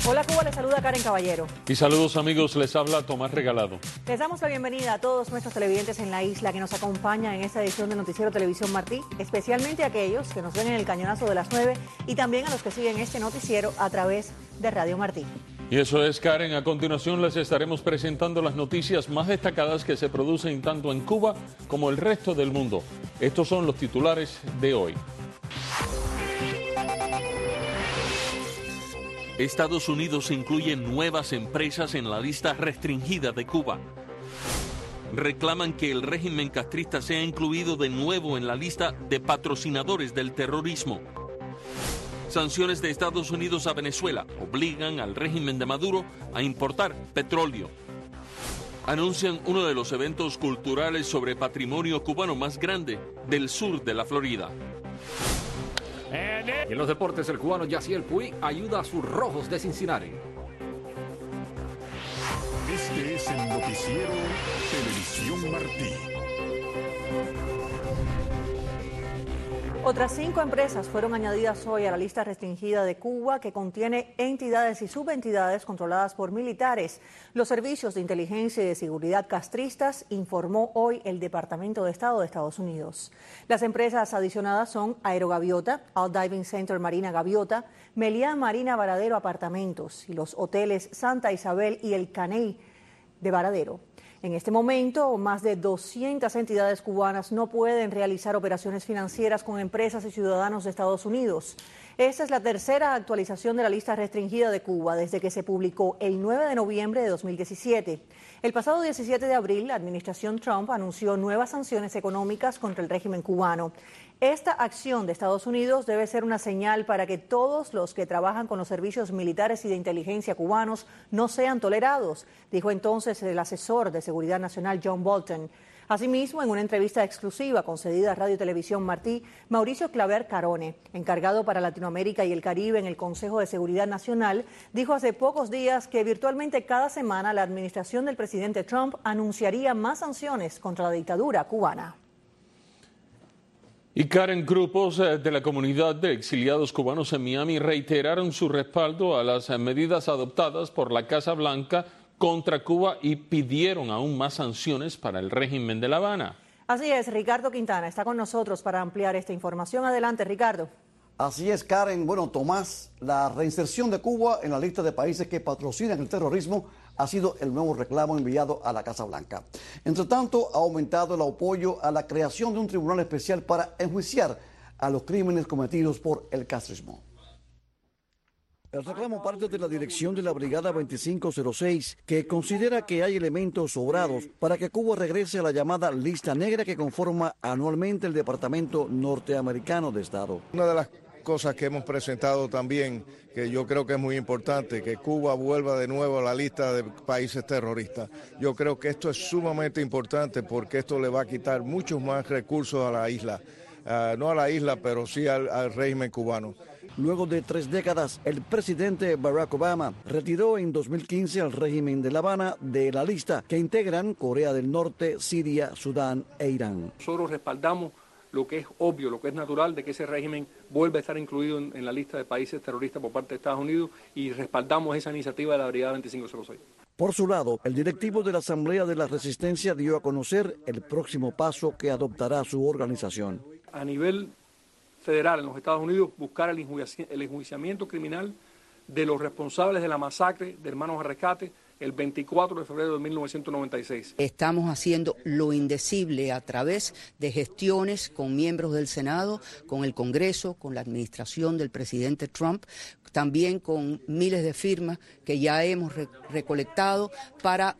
Hola Cuba, les saluda Karen Caballero. Y saludos amigos, les habla Tomás Regalado. Les damos la bienvenida a todos nuestros televidentes en la isla que nos acompañan en esta edición de Noticiero Televisión Martí, especialmente a aquellos que nos ven en el cañonazo de las 9 y también a los que siguen este noticiero a través de Radio Martí. Y eso es, Karen. A continuación les estaremos presentando las noticias más destacadas que se producen tanto en Cuba como el resto del mundo. Estos son los titulares de hoy. Estados Unidos incluye nuevas empresas en la lista restringida de Cuba. Reclaman que el régimen castrista sea incluido de nuevo en la lista de patrocinadores del terrorismo. Sanciones de Estados Unidos a Venezuela obligan al régimen de Maduro a importar petróleo. Anuncian uno de los eventos culturales sobre patrimonio cubano más grande del sur de la Florida. Y en los deportes, el cubano Yaciel Puig ayuda a sus Rojos de Cincinnati. Este es el noticiero Televisión Martí. Otras 5 empresas fueron añadidas hoy a la lista restringida de Cuba que contiene entidades y subentidades controladas por militares. Los servicios de inteligencia y de seguridad castristas, informó hoy el Departamento de Estado de Estados Unidos. Las empresas adicionadas son Aerogaviota, All Diving Center Marina Gaviota, Meliá Marina Varadero Apartamentos y los hoteles Santa Isabel y El Caney de Varadero. En este momento, más de 200 entidades cubanas no pueden realizar operaciones financieras con empresas y ciudadanos de Estados Unidos. Esta es la tercera actualización de la lista restringida de Cuba desde que se publicó el 9 de noviembre de 2017. El pasado 17 de abril, la administración Trump anunció nuevas sanciones económicas contra el régimen cubano. Esta acción de Estados Unidos debe ser una señal para que todos los que trabajan con los servicios militares y de inteligencia cubanos no sean tolerados, dijo entonces el asesor de Seguridad Nacional John Bolton. Asimismo, en una entrevista exclusiva concedida a Radio Televisión Martí, Mauricio Claver Carone, encargado para Latinoamérica y el Caribe en el Consejo de Seguridad Nacional, dijo hace pocos días que virtualmente cada semana la administración del presidente Trump anunciaría más sanciones contra la dictadura cubana. Y Karen, grupos de la comunidad de exiliados cubanos en Miami reiteraron su respaldo a las medidas adoptadas por la Casa Blanca contra Cuba y pidieron aún más sanciones para el régimen de La Habana. Así es, Ricardo Quintana está con nosotros para ampliar esta información. Adelante, Ricardo. Así es, Karen. Bueno, Tomás, la reinserción de Cuba en la lista de países que patrocinan el terrorismo ha sido el nuevo reclamo enviado a la Casa Blanca. Entre tanto, ha aumentado el apoyo a la creación de un tribunal especial para enjuiciar a los crímenes cometidos por el castrismo. El reclamo parte de la dirección de la Brigada 2506, que considera que hay elementos sobrados para que Cuba regrese a la llamada lista negra que conforma anualmente el Departamento Norteamericano de Estado. Una de las cosas que hemos presentado también, que yo creo que es muy importante, que Cuba vuelva de nuevo a la lista de países terroristas. Yo creo que esto es sumamente importante porque esto le va a quitar muchos más recursos a la isla. No a la isla, pero sí al régimen cubano. Luego de 3 décadas, el presidente Barack Obama retiró en 2015 al régimen de La Habana de la lista que integran Corea del Norte, Siria, Sudán e Irán. Nosotros respaldamos lo que es obvio, lo que es natural, de que ese régimen vuelva a estar incluido en la lista de países terroristas por parte de Estados Unidos y respaldamos esa iniciativa de la Brigada 2506. Por su lado, el directivo de la Asamblea de la Resistencia dio a conocer el próximo paso que adoptará su organización. A nivel federal en los Estados Unidos, buscar el enjuiciamiento criminal de los responsables de la masacre de Hermanos al Rescate el 24 de febrero de 1996. Estamos haciendo lo indecible a través de gestiones con miembros del Senado, con el Congreso, con la administración del presidente Trump, también con miles de firmas que ya hemos recolectado para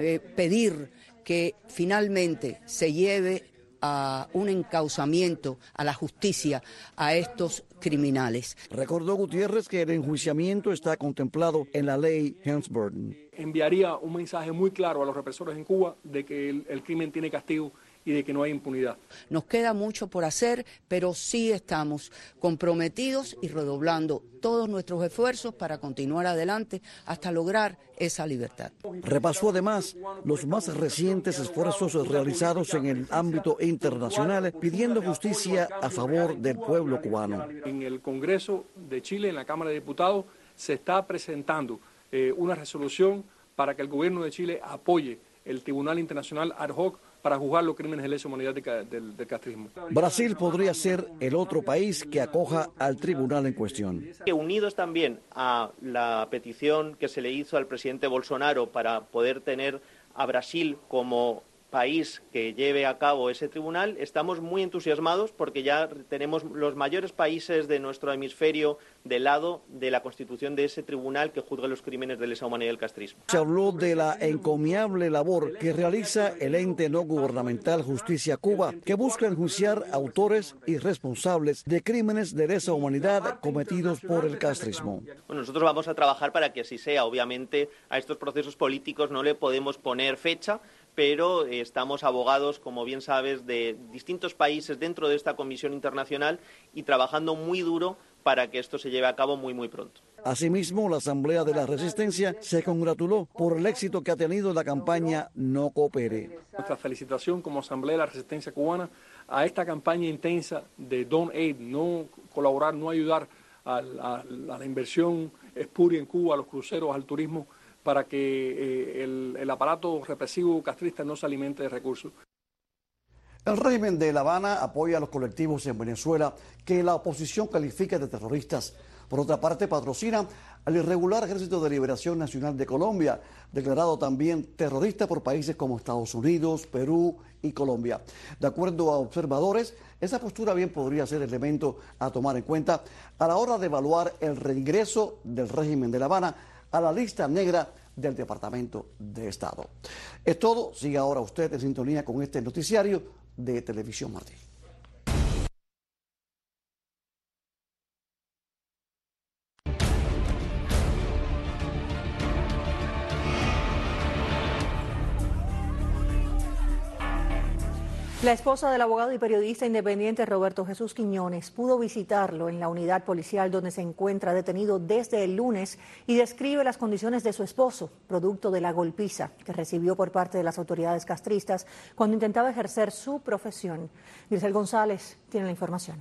pedir que finalmente se lleve a un encauzamiento a la justicia a estos criminales. Recordó Gutiérrez que el enjuiciamiento está contemplado en la ley Helms-Burton. Enviaría un mensaje muy claro a los represores en Cuba de que el crimen tiene castigo y de que no hay impunidad. Nos queda mucho por hacer, pero sí estamos comprometidos y redoblando todos nuestros esfuerzos para continuar adelante hasta lograr esa libertad. Repasó además los más recientes esfuerzos realizados en el ámbito internacional pidiendo justicia a favor del pueblo cubano. En el Congreso de Chile, en la Cámara de Diputados, se está presentando una resolución para que el gobierno de Chile apoye el Tribunal Internacional ad hoc para juzgar los crímenes de lesa humanidad del castrismo. Brasil podría ser el otro país que acoja al tribunal en cuestión. Unidos también a la petición que se le hizo al presidente Bolsonaro para poder tener a Brasil como país que lleve a cabo ese tribunal, estamos muy entusiasmados porque ya tenemos los mayores países de nuestro hemisferio del lado de la constitución de ese tribunal que juzga los crímenes de lesa humanidad y el castrismo. Se habló de la encomiable labor que realiza el ente no gubernamental Justicia Cuba, que busca enjuiciar autores y responsables de crímenes de lesa humanidad cometidos por el castrismo. Bueno, nosotros vamos a trabajar para que así sea. Obviamente a estos procesos políticos no le podemos poner fecha, pero estamos abogados, como bien sabes, de distintos países dentro de esta comisión internacional y trabajando muy duro para que esto se lleve a cabo muy pronto. Asimismo, la Asamblea de la Resistencia se congratuló por el éxito que ha tenido la campaña No Coopere. Nuestra felicitación como Asamblea de la Resistencia Cubana a esta campaña intensa de Don't Aid, no colaborar, no ayudar a la inversión espuria en Cuba, a los cruceros, al turismo, para que el aparato represivo castrista no se alimente de recursos. El régimen de La Habana apoya a los colectivos en Venezuela que la oposición califica de terroristas. Por otra parte, patrocina al irregular Ejército de Liberación Nacional de Colombia, declarado también terrorista por países como Estados Unidos, Perú y Colombia. De acuerdo a observadores, esa postura bien podría ser elemento a tomar en cuenta a la hora de evaluar el reingreso del régimen de La Habana a la lista negra del Departamento de Estado. Es todo. Siga ahora usted en sintonía con este noticiario de Televisión Martí. La esposa del abogado y periodista independiente Roberto Jesús Quiñones pudo visitarlo en la unidad policial donde se encuentra detenido desde el lunes y describe las condiciones de su esposo, producto de la golpiza que recibió por parte de las autoridades castristas cuando intentaba ejercer su profesión. Grisel González tiene la información.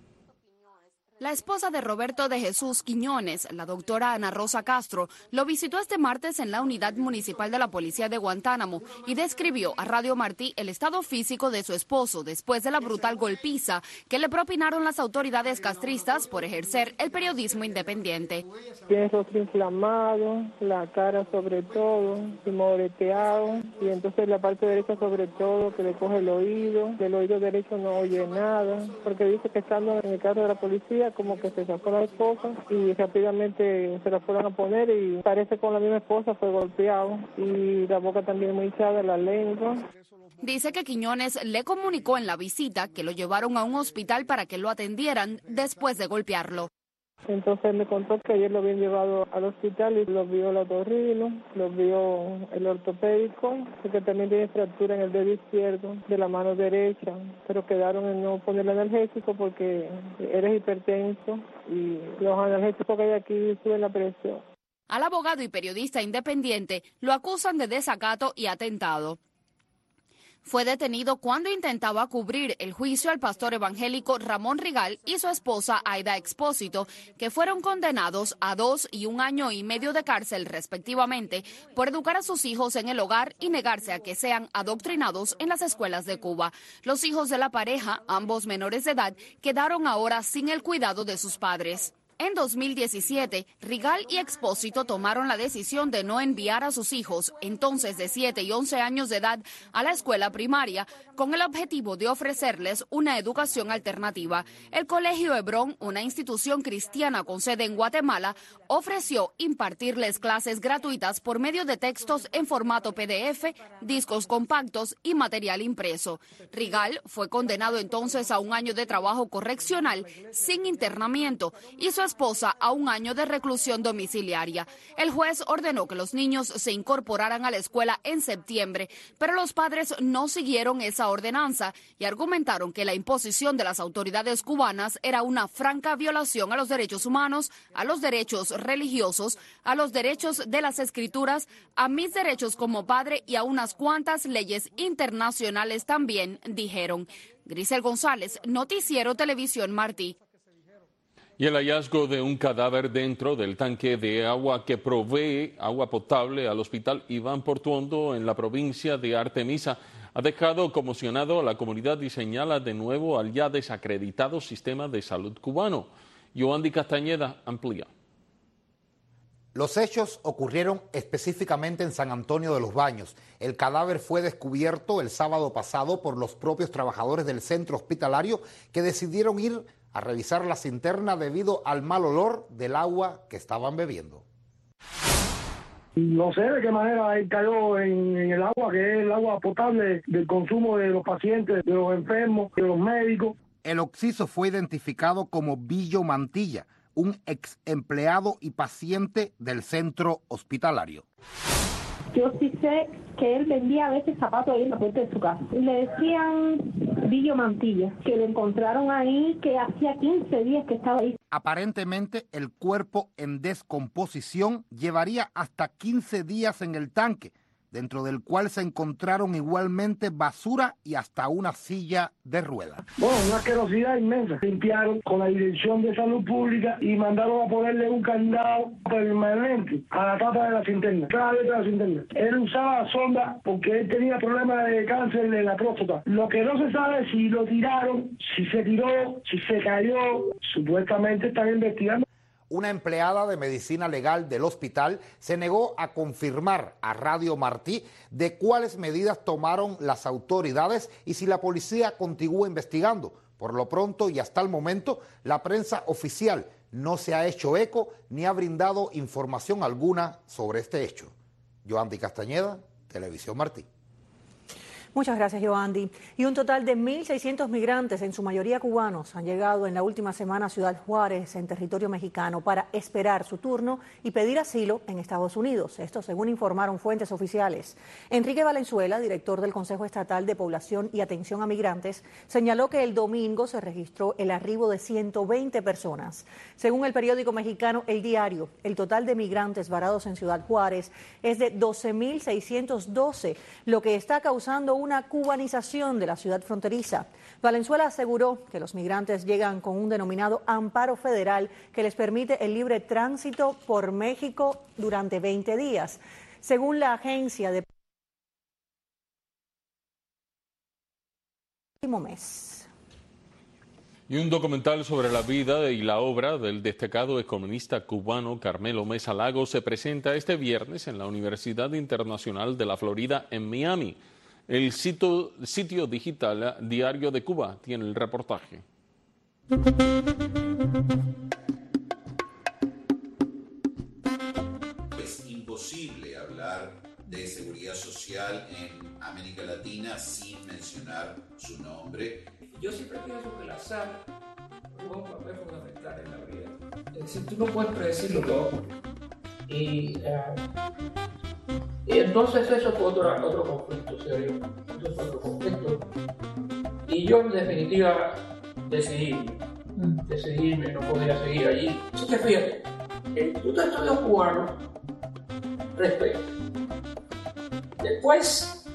La esposa de Roberto de Jesús Quiñones, la doctora Ana Rosa Castro, lo visitó este martes en la unidad municipal de la policía de Guantánamo y describió a Radio Martí el estado físico de su esposo después de la brutal golpiza que le propinaron las autoridades castristas por ejercer el periodismo independiente. Tiene el rostro inflamado, la cara sobre todo, y moreteado, y entonces la parte derecha sobre todo que le coge el oído, del oído derecho no oye nada, porque dice que estando en el carro de la policía como que se sacó la esposa y rápidamente se la fueron a poner y parece con la misma esposa fue golpeado y la boca también muy hinchada, la lengua. Dice que Quiñones le comunicó en la visita que lo llevaron a un hospital para que lo atendieran después de golpearlo. Entonces me contó que ayer lo habían llevado al hospital y lo vio el otorrino, lo vio el ortopédico, que también tiene fractura en el dedo izquierdo de la mano derecha, pero quedaron en no ponerle analgésico porque eres hipertenso y los analgésicos que hay aquí suben la presión. Al abogado y periodista independiente lo acusan de desacato y atentado. Fue detenido cuando intentaba cubrir el juicio al pastor evangélico Ramón Rigal y su esposa Aida Expósito, que fueron condenados a 2 y 1 año y medio de cárcel respectivamente por educar a sus hijos en el hogar y negarse a que sean adoctrinados en las escuelas de Cuba. Los hijos de la pareja, ambos menores de edad, quedaron ahora sin el cuidado de sus padres. En 2017, Rigal y Expósito tomaron la decisión de no enviar a sus hijos, entonces de 7 y 11 años de edad, a la escuela primaria, con el objetivo de ofrecerles una educación alternativa. El Colegio Hebrón, una institución cristiana con sede en Guatemala, ofreció impartirles clases gratuitas por medio de textos en formato PDF, discos compactos y material impreso. Rigal fue condenado entonces a 1 año de trabajo correccional sin internamiento y su esposa a 1 año de reclusión domiciliaria. El juez ordenó que los niños se incorporaran a la escuela en septiembre, pero los padres no siguieron esa ordenanza y argumentaron que la imposición de las autoridades cubanas era una franca violación a los derechos humanos, a los derechos religiosos, a los derechos de las escrituras, a mis derechos como padre y a unas cuantas leyes internacionales también, dijeron. Grisel González, Noticiero Televisión Martí. Y el hallazgo de un cadáver dentro del tanque de agua que provee agua potable al hospital Iván Portuondo en la provincia de Artemisa ha dejado conmocionado a la comunidad y señala de nuevo al ya desacreditado sistema de salud cubano. Yoandi Castañeda amplía. Los hechos ocurrieron específicamente en San Antonio de los Baños. El cadáver fue descubierto el sábado pasado por los propios trabajadores del centro hospitalario que decidieron ir a revisar la cisterna debido al mal olor del agua que estaban bebiendo. No sé de qué manera él cayó en el agua, que es el agua potable del consumo de los pacientes, de los enfermos, de los médicos. El occiso fue identificado como Billo Mantilla, un ex empleado y paciente del centro hospitalario. Yo sí sé que él vendía a veces zapatos ahí en la puerta de su casa. Le decían Billo Mantilla, que lo encontraron ahí, que hacía 15 días que estaba ahí. Aparentemente, el cuerpo en descomposición llevaría hasta 15 días en el tanque, dentro del cual se encontraron igualmente basura y hasta una silla de ruedas. Bueno, una asquerosidad inmensa. Limpiaron con la Dirección de Salud Pública y mandaron a ponerle un candado permanente a la tapa de la cisterna, cada letra de la cisterna. Él usaba sonda porque él tenía problemas de cáncer de la próstata. Lo que no se sabe es si lo tiraron, si se tiró, si se cayó. Supuestamente están investigando. Una empleada de medicina legal del hospital se negó a confirmar a Radio Martí de cuáles medidas tomaron las autoridades y si la policía continúa investigando. Por lo pronto y hasta el momento, la prensa oficial no se ha hecho eco ni ha brindado información alguna sobre este hecho. Yoandi Castañeda, Televisión Martí. Muchas gracias, Yoandi. Y un total de 1.600 migrantes, en su mayoría cubanos, han llegado en la última semana a Ciudad Juárez, en territorio mexicano, para esperar su turno y pedir asilo en Estados Unidos. Esto según informaron fuentes oficiales. Enrique Valenzuela, director del Consejo Estatal de Población y Atención a Migrantes, señaló que el domingo se registró el arribo de 120 personas. Según el periódico mexicano El Diario, el total de migrantes varados en Ciudad Juárez es de 12.612, lo que está causando una cubanización de la ciudad fronteriza. Valenzuela aseguró que los migrantes llegan con un denominado amparo federal que les permite el libre tránsito por México durante 20 días. Según la agencia de último mes. Y un documental sobre la vida y la obra del destacado economista cubano Carmelo Mesa Lagos se presenta este viernes en la Universidad Internacional de la Florida en Miami. El sitio digital Diario de Cuba tiene el reportaje. Es imposible hablar de seguridad social en América Latina sin mencionar su nombre. Yo siempre pienso que el azar juega un papel fundamental en la vida. Es decir, tú no puedes predecir lo que va a ocurrir. Y entonces eso fue otro conflicto serio. Eso fue otro conflicto. Y yo en definitiva decidirme, no podía seguir allí. Así que fíjate, tú te estudios cubanos, respeto. Después,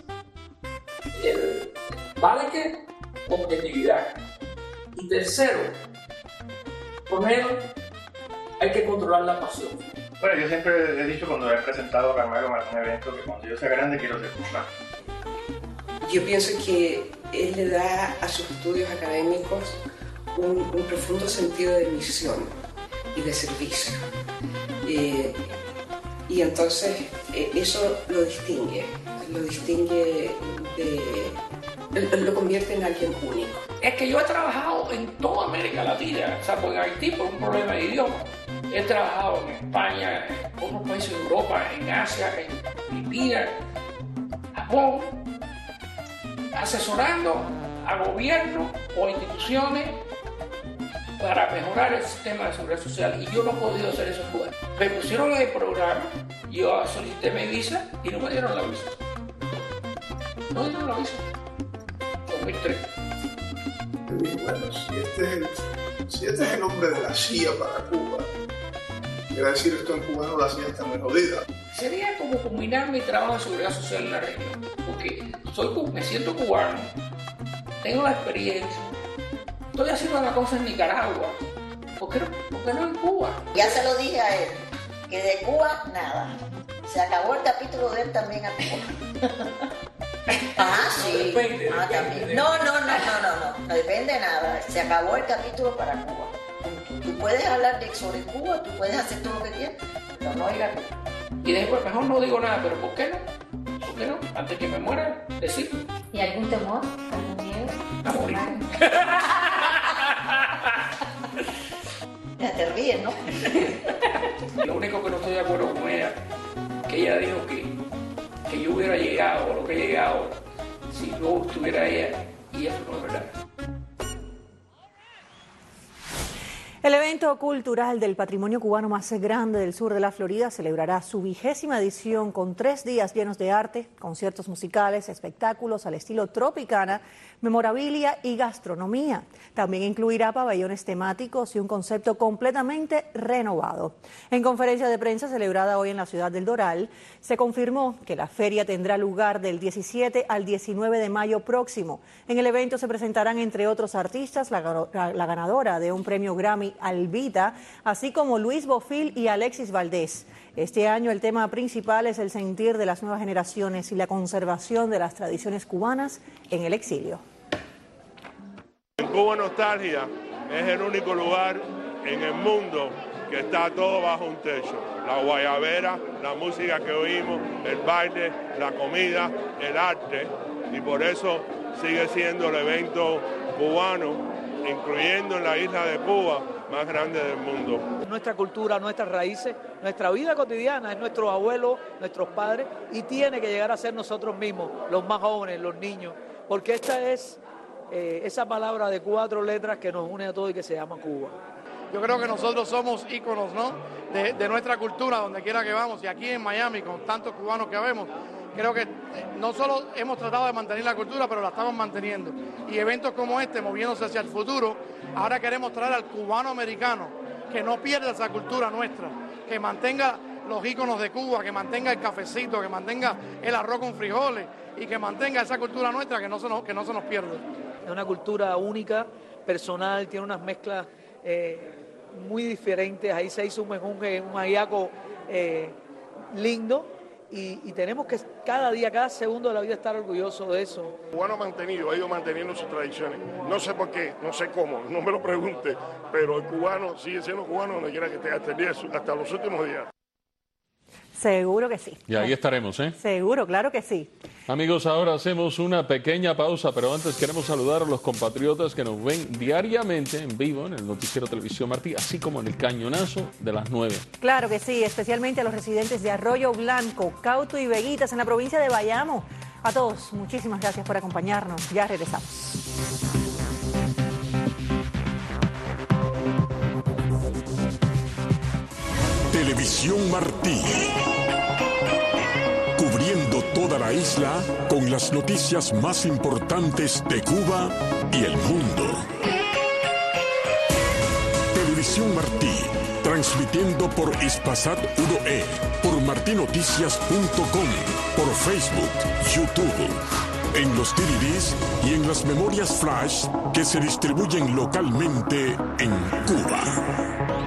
vale que objetividad. Y tercero, primero, hay que controlar la pasión. Bueno, yo siempre he dicho cuando he presentado a Carmelo en algún evento que cuando yo sea grande quiero ser cubano. Yo pienso que él le da a sus estudios académicos un profundo sentido de misión y de servicio. Y entonces eso lo distingue lo convierte en alguien único. Es que yo he trabajado en toda América Latina, salvo en Haití por un problema de idioma. He trabajado en España, en otros países de Europa, en Asia, en Filipinas, Japón, asesorando a gobiernos o instituciones para mejorar el sistema de seguridad social, y yo no he podido hacer eso en Cuba. Me pusieron en el programa, yo solicité mi visa y no me dieron la visa. No me dieron la visa. 2003. Bueno, si este es el nombre de la CIA para Cuba, quiere decir esto en cubano, la CIA está muy jodida. Sería como combinar mi trabajo de seguridad social en la región, porque me siento cubano, tengo la experiencia, estoy haciendo una cosa en Nicaragua, ¿Por qué no en Cuba? Ya se lo dije a él, que de Cuba nada. Se acabó el capítulo de él también a Cuba. Sí. Depende. No, depende de nada. Se acabó el capítulo para Cuba. Tú puedes hablar sobre Cuba, tú puedes hacer todo lo que quieras, pero no ir a Cuba. Y después mejor no digo nada, pero ¿por qué no? ¿Por qué no? Antes que me muera, decir. ¿Y algún temor? ¿Algún miedo? A morir. Ya te ríes, ¿no? Lo único que no estoy de acuerdo con ella, que ella dijo que yo hubiera llegado, o lo que he llegado, si no estuviera ella, y eso no es verdad. El evento cultural del patrimonio cubano más grande del sur de la Florida celebrará su 20ª edición con 3 días llenos de arte, conciertos musicales, espectáculos al estilo Tropicana, memorabilia y gastronomía. También incluirá pabellones temáticos y un concepto completamente renovado. En conferencia de prensa celebrada hoy en la ciudad del Doral, se confirmó que la feria tendrá lugar del 17 al 19 de mayo próximo. En el evento se presentarán, entre otros artistas, la ganadora de un premio Grammy, Alvita, así como Luis Bofil y Alexis Valdés. Este año el tema principal es el sentir de las nuevas generaciones y la conservación de las tradiciones cubanas en el exilio. En Cuba Nostalgia es el único lugar en el mundo que está todo bajo un techo. La guayabera, la música que oímos, el baile, la comida, el arte, y por eso sigue siendo el evento cubano, incluyendo en la isla de Cuba, más grande del mundo. Nuestra cultura, nuestras raíces, nuestra vida cotidiana, es nuestros abuelos, nuestros padres, y tiene que llegar a ser nosotros mismos, los más jóvenes, los niños, porque esta es esa palabra de 4 letras que nos une a todos y que se llama Cuba. Yo creo que nosotros somos íconos, ¿no?, de nuestra cultura, donde quiera que vamos, y aquí en Miami, con tantos cubanos que vemos, creo que no solo hemos tratado de mantener la cultura, pero la estamos manteniendo. Y eventos como este, moviéndose hacia el futuro, ahora queremos traer al cubano americano, que no pierda esa cultura nuestra, que mantenga los íconos de Cuba, que mantenga el cafecito, que mantenga el arroz con frijoles y que mantenga esa cultura nuestra, que no se nos pierda. Es una cultura única, personal, tiene unas mezclas muy diferentes. Ahí se hizo un ajiaco lindo. Y tenemos que cada día, cada segundo de la vida estar orgullosos de eso. El cubano ha ido manteniendo sus tradiciones. No sé por qué, no sé cómo, no me lo pregunte, pero el cubano sigue siendo cubano donde quiera que esté, hasta los últimos días. Seguro que sí. Y ahí estaremos, ¿eh? Seguro, claro que sí. Amigos, ahora hacemos una pequeña pausa, pero antes queremos saludar a los compatriotas que nos ven diariamente en vivo en el Noticiero Televisión Martí, así como en el Cañonazo de las 9. Claro que sí, especialmente a los residentes de Arroyo Blanco, Cauto y Veguitas en la provincia de Bayamo. A todos, muchísimas gracias por acompañarnos. Ya regresamos. Televisión Martí. Cubriendo toda la isla con las noticias más importantes de Cuba y el mundo. Televisión Martí, transmitiendo por Hispasat 1E, por martinoticias.com, por Facebook, YouTube, en los DVDs y en las memorias flash que se distribuyen localmente en Cuba.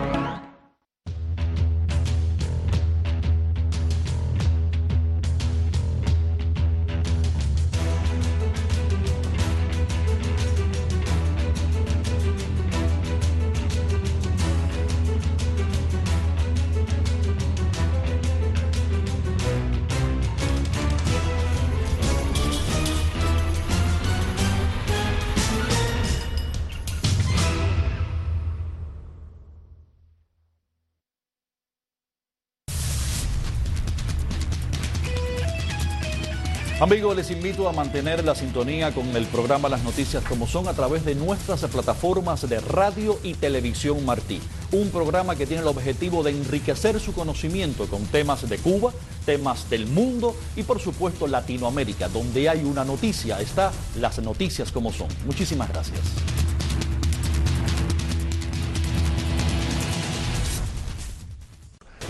Amigos, les invito a mantener la sintonía con el programa Las Noticias como son a través de nuestras plataformas de radio y televisión Martí. Un programa que tiene el objetivo de enriquecer su conocimiento con temas de Cuba, temas del mundo y por supuesto Latinoamérica. Donde hay una noticia, está Las Noticias como son. Muchísimas gracias.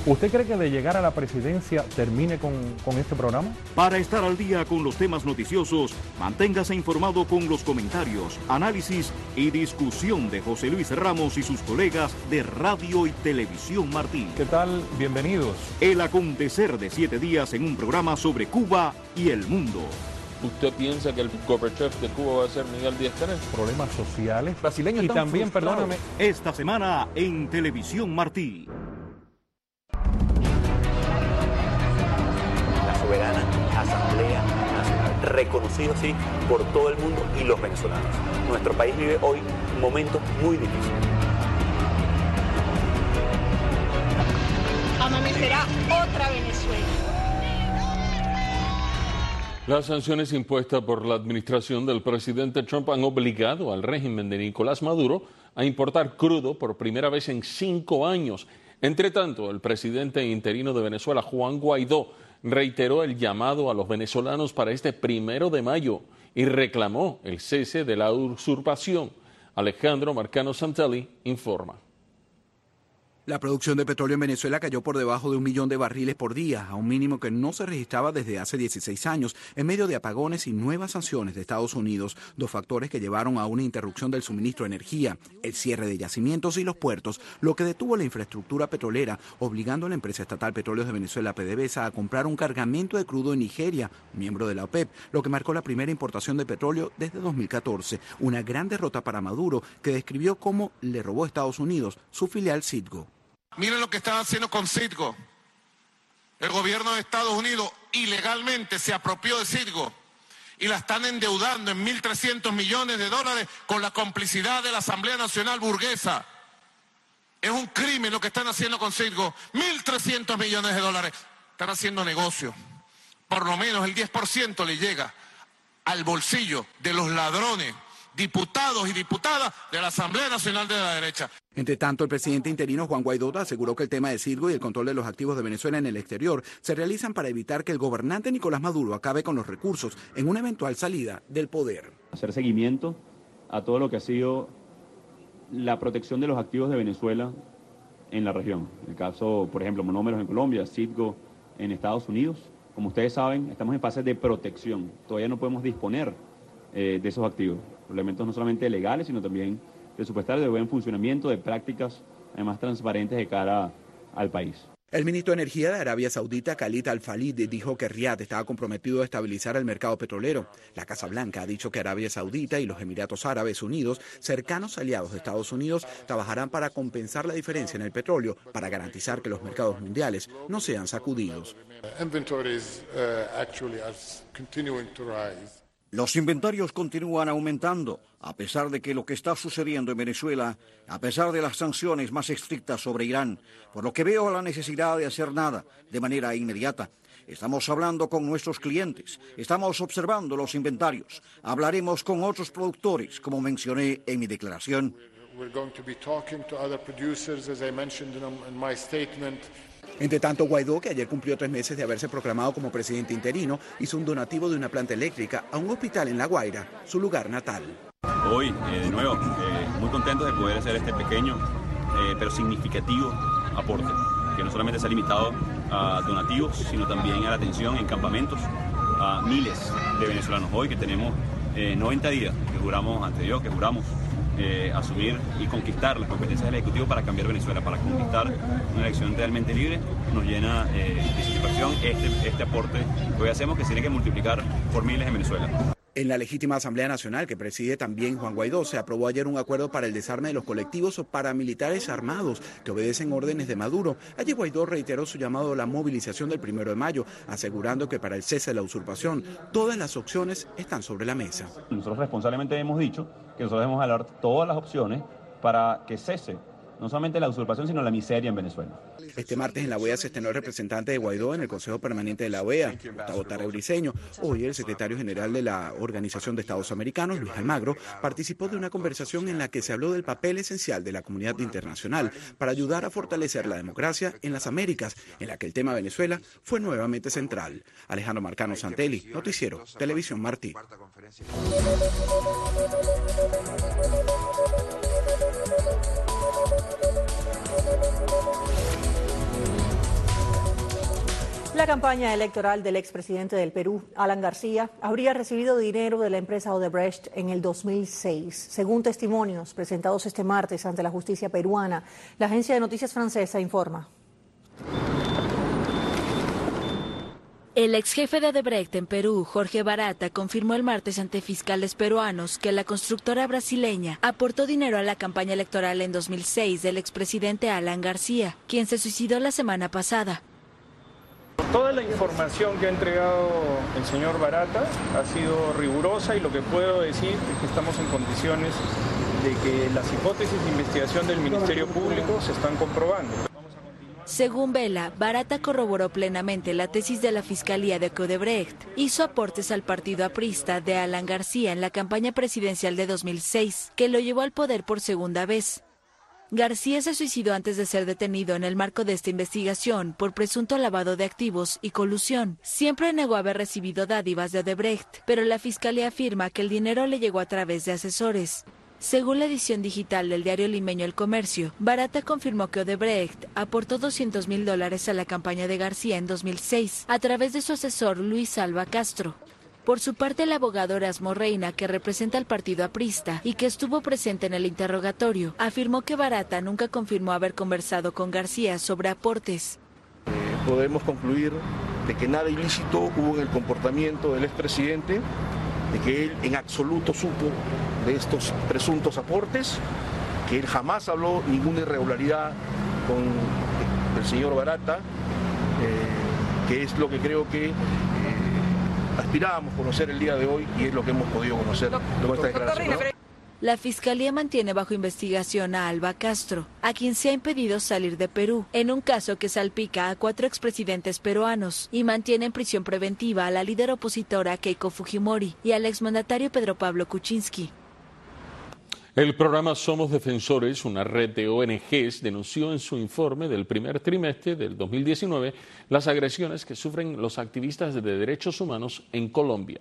¿Usted cree que de llegar a la presidencia termine con este programa? Para estar al día con los temas noticiosos, manténgase informado con los comentarios, análisis y discusión de José Luis Ramos y sus colegas de Radio y Televisión Martí. ¿Qué tal? Bienvenidos. El acontecer de 7 días en un programa sobre Cuba y el mundo. ¿Usted piensa que el Gorbachev de Cuba va a ser Miguel Díaz-Canel? Problemas sociales brasileños y también, perdóname, esta semana en Televisión Martí. La soberana Asamblea Nacional, reconocido así por todo el mundo y los venezolanos. Nuestro país vive hoy momentos muy difíciles. Amanecerá otra Venezuela. Las sanciones impuestas por la administración del presidente Trump han obligado al régimen de Nicolás Maduro a importar crudo por primera vez en 5 años. Entre tanto, el presidente interino de Venezuela, Juan Guaidó, reiteró el llamado a los venezolanos para este 1 de mayo y reclamó el cese de la usurpación. Alejandro Marcano Santelli informa. La producción de petróleo en Venezuela cayó por debajo de 1 millón de barriles por día, a un mínimo que no se registraba desde hace 16 años, en medio de apagones y nuevas sanciones de Estados Unidos, 2 factores que llevaron a una interrupción del suministro de energía, el cierre de yacimientos y los puertos, lo que detuvo la infraestructura petrolera, obligando a la empresa estatal Petróleos de Venezuela, PDVSA, a comprar un cargamento de crudo en Nigeria, miembro de la OPEP, lo que marcó la primera importación de petróleo desde 2014, una gran derrota para Maduro, que describió cómo le robó a Estados Unidos su filial Citgo. Miren lo que están haciendo con Citgo. El gobierno de Estados Unidos ilegalmente se apropió de Citgo y la están endeudando en $1.300 millones con la complicidad de la Asamblea Nacional Burguesa. Es un crimen lo que están haciendo con Citgo. $1.300 millones. Están haciendo negocio. Por lo menos el 10% le llega al bolsillo de los ladrones, diputados y diputadas de la Asamblea Nacional de la Derecha. Entre tanto, el presidente interino Juan Guaidó aseguró que el tema de Citgo y el control de los activos de Venezuela en el exterior se realizan para evitar que el gobernante Nicolás Maduro acabe con los recursos en una eventual salida del poder. Hacer seguimiento a todo lo que ha sido la protección de los activos de Venezuela en la región. En el caso, por ejemplo, Monómeros en Colombia, Citgo en Estados Unidos. Como ustedes saben, estamos en fase de protección. Todavía no podemos disponer de esos activos. Elementos no solamente legales, sino también presupuestarios de buen funcionamiento, de prácticas además transparentes de cara al país. El ministro de Energía de Arabia Saudita, Khalid Al-Falid, dijo que Riad estaba comprometido a estabilizar el mercado petrolero. La Casa Blanca ha dicho que Arabia Saudita y los Emiratos Árabes Unidos, cercanos aliados de Estados Unidos, trabajarán para compensar la diferencia en el petróleo, para garantizar que los mercados mundiales no sean sacudidos. Los inventarios continúan aumentando, a pesar de que lo que está sucediendo en Venezuela, a pesar de las sanciones más estrictas sobre Irán, por lo que veo la necesidad de hacer nada de manera inmediata. Estamos hablando con nuestros clientes, estamos observando los inventarios, hablaremos con otros productores, como mencioné en mi declaración. Entre tanto, Guaidó, que ayer cumplió 3 meses de haberse proclamado como presidente interino, hizo un donativo de una planta eléctrica a un hospital en La Guaira, su lugar natal. Hoy, de nuevo, muy contentos de poder hacer este pequeño pero significativo aporte, que no solamente se ha limitado a donativos, sino también a la atención en campamentos a miles de venezolanos hoy, que tenemos 90 días que juramos ante Dios, que juramos asumir y conquistar las competencias del Ejecutivo para cambiar Venezuela, para conquistar una elección realmente libre. Nos llena de satisfacción este aporte que hoy hacemos, que se tiene que multiplicar por miles en Venezuela. En la legítima Asamblea Nacional, que preside también Juan Guaidó, se aprobó ayer un acuerdo para el desarme de los colectivos o paramilitares armados que obedecen órdenes de Maduro. Allí Guaidó reiteró su llamado a la movilización del 1 de mayo, asegurando que para el cese de la usurpación todas las opciones están sobre la mesa. Nosotros responsablemente hemos dicho que nosotros debemos hablar todas las opciones para que cese no solamente la usurpación, sino la miseria en Venezuela. Este martes en la OEA se estrenó el representante de Guaidó en el Consejo Permanente de la OEA, Gustavo Tarre Briceño. Hoy el secretario general de la Organización de Estados Americanos, Luis Almagro, participó de una conversación en la que se habló del papel esencial de la comunidad internacional para ayudar a fortalecer la democracia en las Américas, en la que el tema Venezuela fue nuevamente central. Alejandro Marcano Santelli, Noticiero, Televisión Martí. La campaña electoral del expresidente del Perú, Alan García, habría recibido dinero de la empresa Odebrecht en el 2006. Según testimonios presentados este martes ante la justicia peruana, la agencia de noticias francesa informa. El ex jefe de Odebrecht en Perú, Jorge Barata, confirmó el martes ante fiscales peruanos que la constructora brasileña aportó dinero a la campaña electoral en 2006 del expresidente Alan García, quien se suicidó la semana pasada. Toda la información que ha entregado el señor Barata ha sido rigurosa y lo que puedo decir es que estamos en condiciones de que las hipótesis de investigación del Ministerio Público se están comprobando. Según Vela, Barata corroboró plenamente la tesis de la Fiscalía de que Odebrecht hizo aportes al partido aprista de Alan García en la campaña presidencial de 2006, que lo llevó al poder por segunda vez. García se suicidó antes de ser detenido en el marco de esta investigación por presunto lavado de activos y colusión. Siempre negó haber recibido dádivas de Odebrecht, pero la Fiscalía afirma que el dinero le llegó a través de asesores. Según la edición digital del diario limeño El Comercio, Barata confirmó que Odebrecht aportó $200,000 a la campaña de García en 2006 a través de su asesor Luis Alba Castro. Por su parte, el abogado Erasmo Reina, que representa al partido aprista y que estuvo presente en el interrogatorio, afirmó que Barata nunca confirmó haber conversado con García sobre aportes. Podemos concluir de que nada ilícito hubo en el comportamiento del expresidente, de que él en absoluto supo de estos presuntos aportes, que él jamás habló ninguna irregularidad con el señor Barata, que es lo que creo que aspirábamos a conocer el día de hoy y es lo que hemos podido conocer con esta declaración, ¿no? La Fiscalía mantiene bajo investigación a Alba Castro, a quien se ha impedido salir de Perú, en un caso que salpica a 4 expresidentes peruanos y mantiene en prisión preventiva a la líder opositora Keiko Fujimori y al exmandatario Pedro Pablo Kuczynski. El programa Somos Defensores, una red de ONGs, denunció en su informe del primer trimestre del 2019 las agresiones que sufren los activistas de derechos humanos en Colombia.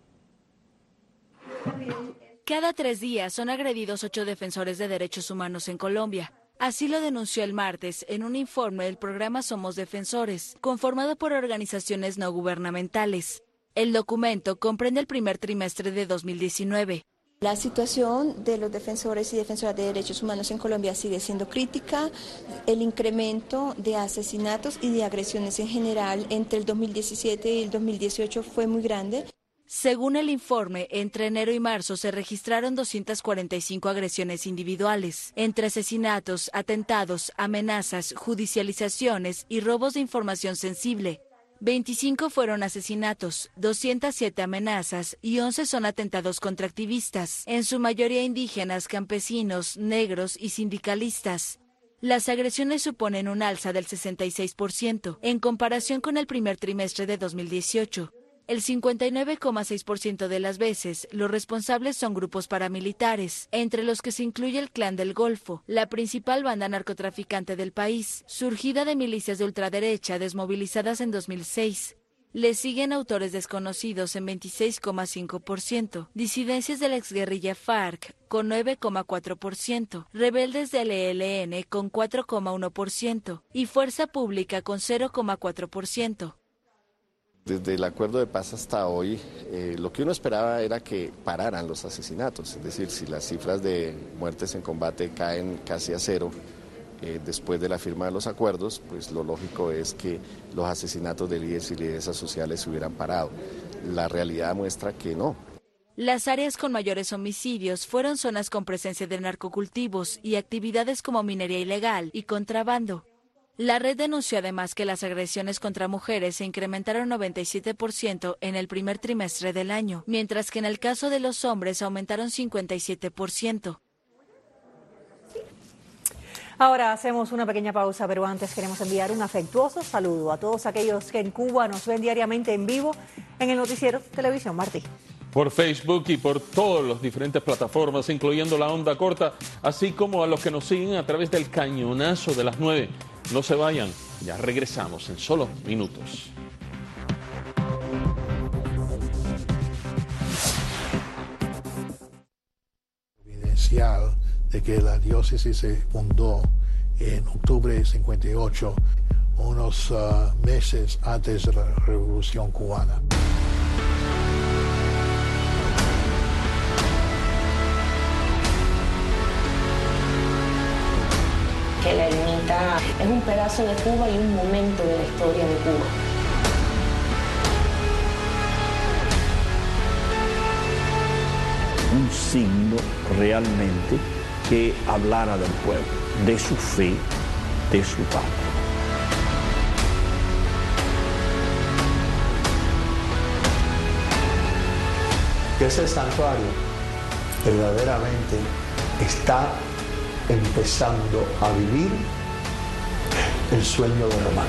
Cada 3 días son agredidos 8 defensores de derechos humanos en Colombia. Así lo denunció el martes en un informe del programa Somos Defensores, conformado por organizaciones no gubernamentales. El documento comprende el primer trimestre de 2019. La situación de los defensores y defensoras de derechos humanos en Colombia sigue siendo crítica. El incremento de asesinatos y de agresiones en general entre el 2017 y el 2018 fue muy grande. Según el informe, entre enero y marzo se registraron 245 agresiones individuales, entre asesinatos, atentados, amenazas, judicializaciones y robos de información sensible. 25 fueron asesinatos, 207 amenazas y 11 son atentados contra activistas, en su mayoría indígenas, campesinos, negros y sindicalistas. Las agresiones suponen un alza del 66% en comparación con el primer trimestre de 2018. El 59,6% de las veces, los responsables son grupos paramilitares, entre los que se incluye el Clan del Golfo, la principal banda narcotraficante del país, surgida de milicias de ultraderecha desmovilizadas en 2006. Le siguen autores desconocidos en 26,5%, disidencias de la exguerrilla FARC con 9,4%, rebeldes del ELN con 4,1% y Fuerza Pública con 0,4%. Desde el acuerdo de paz hasta hoy, lo que uno esperaba era que pararan los asesinatos, es decir, si las cifras de muertes en combate caen casi a cero después de la firma de los acuerdos, pues lo lógico es que los asesinatos de líderes y lideresas sociales se hubieran parado. La realidad muestra que no. Las áreas con mayores homicidios fueron zonas con presencia de narcocultivos y actividades como minería ilegal y contrabando. La red denunció además que las agresiones contra mujeres se incrementaron 97% en el primer trimestre del año, mientras que en el caso de los hombres aumentaron 57%. Ahora hacemos una pequeña pausa, pero antes queremos enviar un afectuoso saludo a todos aquellos que en Cuba nos ven diariamente en vivo en el noticiero Televisión Martí. Por Facebook y por todas las diferentes plataformas, incluyendo la onda corta, así como a los que nos siguen a través del cañonazo de las 9. No se vayan, ya regresamos en solo minutos. De que la diócesis se fundó en octubre de 58, unos meses antes de la Revolución Cubana. Que la ermita es un pedazo de Cuba y un momento de la historia de Cuba. Un signo realmente que hablara del pueblo, de su fe, de su patria. Que ese santuario verdaderamente está empezando a vivir el sueño de Román.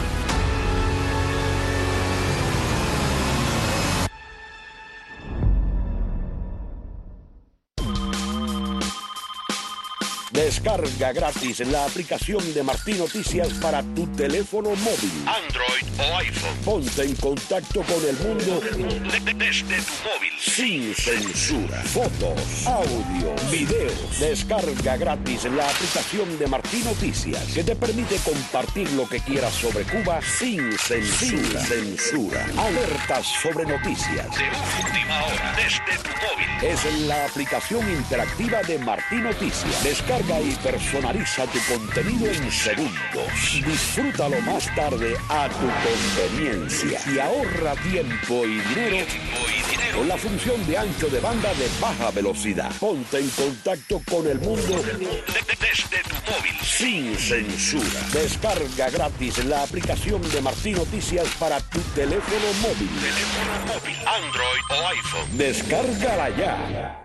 Descarga gratis la aplicación de Martí Noticias para tu teléfono móvil, Android o iPhone. Ponte en contacto con el mundo desde tu móvil, sin censura. Fotos, audio, videos. Descarga gratis la aplicación de Martí Noticias, que te permite compartir lo que quieras sobre Cuba sin censura. Alertas sobre noticias de última hora desde tu móvil. Es la aplicación interactiva de Martí Noticias. Descarga y personaliza tu contenido en segundos. Disfrútalo más tarde a tu conveniencia y ahorra tiempo y dinero con la función de ancho de banda de baja velocidad. Ponte en contacto con el mundo desde tu móvil, sin censura. Descarga gratis la aplicación de Martí Noticias para tu teléfono móvil, Android o iPhone. Descárgala ya.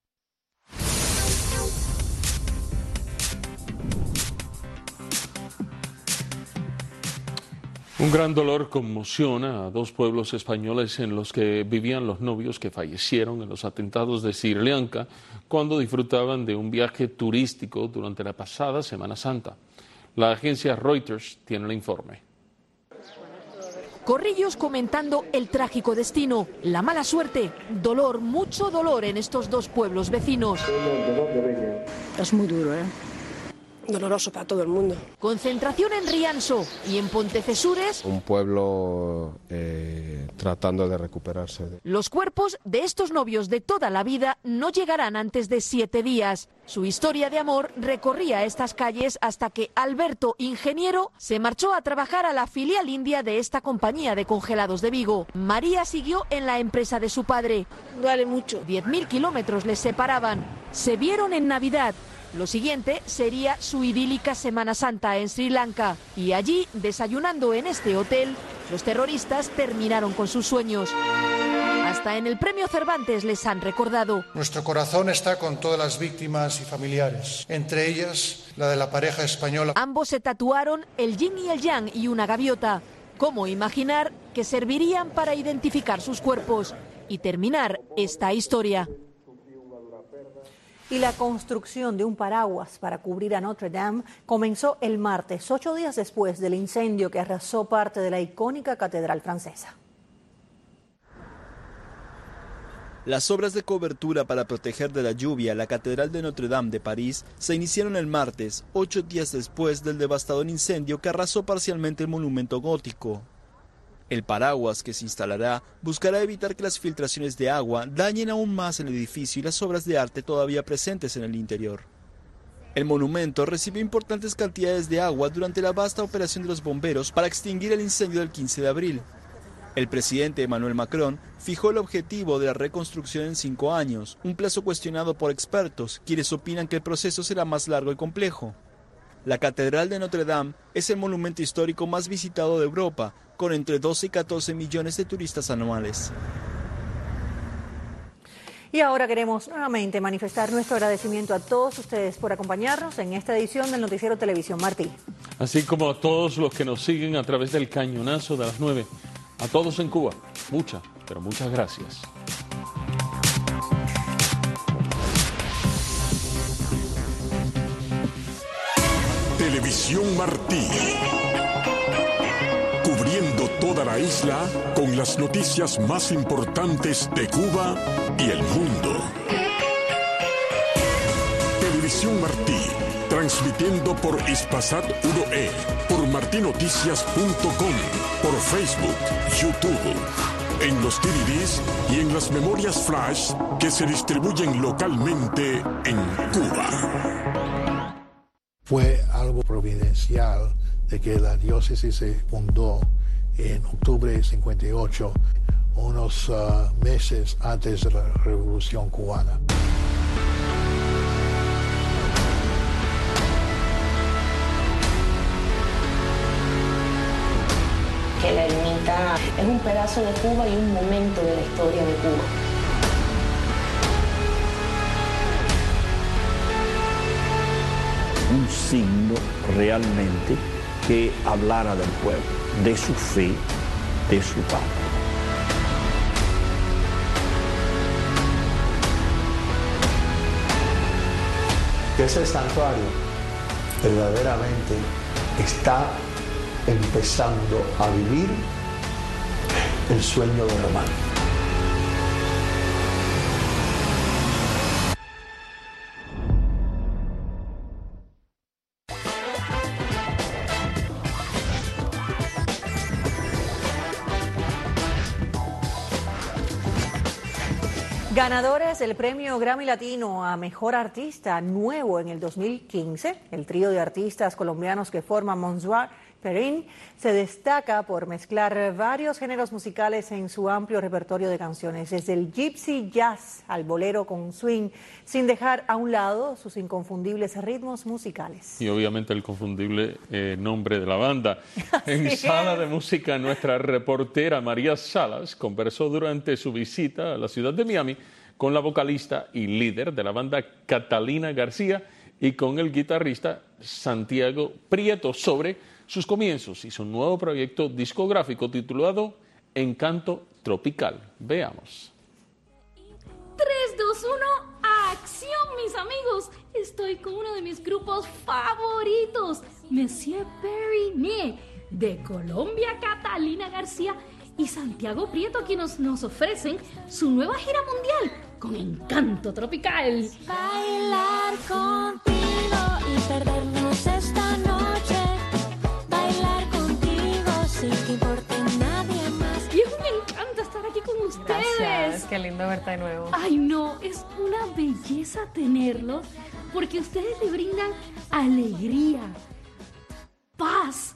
Un gran dolor conmociona a dos pueblos españoles en los que vivían los novios que fallecieron en los atentados de Sri Lanka cuando disfrutaban de un viaje turístico durante la pasada Semana Santa. La agencia Reuters tiene el informe. Corrillos comentando el trágico destino, la mala suerte, dolor, mucho dolor en estos dos pueblos vecinos. Es muy duro, doloroso para todo el mundo. Concentración en Rianso y en Pontecesures. Un pueblo tratando de recuperarse. Los cuerpos de estos novios de toda la vida no llegarán antes de 7 días. Su historia de amor recorría estas calles hasta que Alberto, ingeniero, se marchó a trabajar a la filial india de esta compañía de congelados de Vigo. María siguió en la empresa de su padre. Duele mucho. 10.000 kilómetros les separaban. Se vieron en Navidad. Lo siguiente sería su idílica Semana Santa en Sri Lanka. Y allí, desayunando en este hotel, los terroristas terminaron con sus sueños. Hasta en el Premio Cervantes les han recordado. Nuestro corazón está con todas las víctimas y familiares, entre ellas la de la pareja española. Ambos se tatuaron el yin y el yang y una gaviota. ¿Cómo imaginar que servirían para identificar sus cuerpos y terminar esta historia? Y la construcción de un paraguas para cubrir a Notre Dame comenzó el martes, 8 días después del incendio que arrasó parte de la icónica catedral francesa. Las obras de cobertura para proteger de la lluvia la Catedral de Notre Dame de París se iniciaron el martes, 8 días después del devastador incendio que arrasó parcialmente el monumento gótico. El paraguas que se instalará buscará evitar que las filtraciones de agua dañen aún más el edificio y las obras de arte todavía presentes en el interior. El monumento recibió importantes cantidades de agua durante la vasta operación de los bomberos para extinguir el incendio del 15 de abril. El presidente Emmanuel Macron fijó el objetivo de la reconstrucción en 5 años, un plazo cuestionado por expertos, quienes opinan que el proceso será más largo y complejo. La Catedral de Notre Dame es el monumento histórico más visitado de Europa, con entre 12 y 14 millones de turistas anuales. Y ahora queremos nuevamente manifestar nuestro agradecimiento a todos ustedes por acompañarnos en esta edición del Noticiero Televisión Martí. Así como a todos los que nos siguen a través del cañonazo de las 9. A todos en Cuba, muchas, pero muchas gracias. Televisión Martí. Cubriendo toda la isla con las noticias más importantes de Cuba y el mundo. Televisión Martí, transmitiendo por Hispasat 1E, por martinoticias.com, por Facebook, YouTube, en los DVDs y en las memorias flash que se distribuyen localmente en Cuba. Fue algo providencial de que la diócesis se fundó en octubre de 58, unos meses antes de la Revolución Cubana. Que la ermita es un pedazo de Cuba y un momento de la historia de Cuba. Un signo realmente que hablara del pueblo, de su fe, de su patria. Que ese santuario verdaderamente está empezando a vivir el sueño de Román. Ganadores del premio Grammy Latino a Mejor Artista Nuevo en el 2015, el trío de artistas colombianos que forman Monsieur Perrin se destaca por mezclar varios géneros musicales en su amplio repertorio de canciones, desde el gypsy jazz al bolero con swing, sin dejar a un lado sus inconfundibles ritmos musicales. Y obviamente el confundible nombre de la banda. En Sala de Música, nuestra reportera María Salas conversó durante su visita a la ciudad de Miami con la vocalista y líder de la banda Catalina García y con el guitarrista Santiago Prieto sobre sus comienzos y su nuevo proyecto discográfico titulado Encanto Tropical. Veamos. 3, 2, 1, ¡acción, mis amigos! Estoy con uno de mis grupos favoritos, Monsieur Perrin, de Colombia, Catalina García y Santiago Prieto, quienes nos ofrecen su nueva gira mundial con Encanto Tropical. Bailar contigo y perdernos esta noche. Bailar contigo sin que importe nadie más. Y es un encanto estar aquí con ustedes. Gracias, qué lindo verte de nuevo. Ay, no, es una belleza tenerlos porque ustedes le brindan alegría, paz,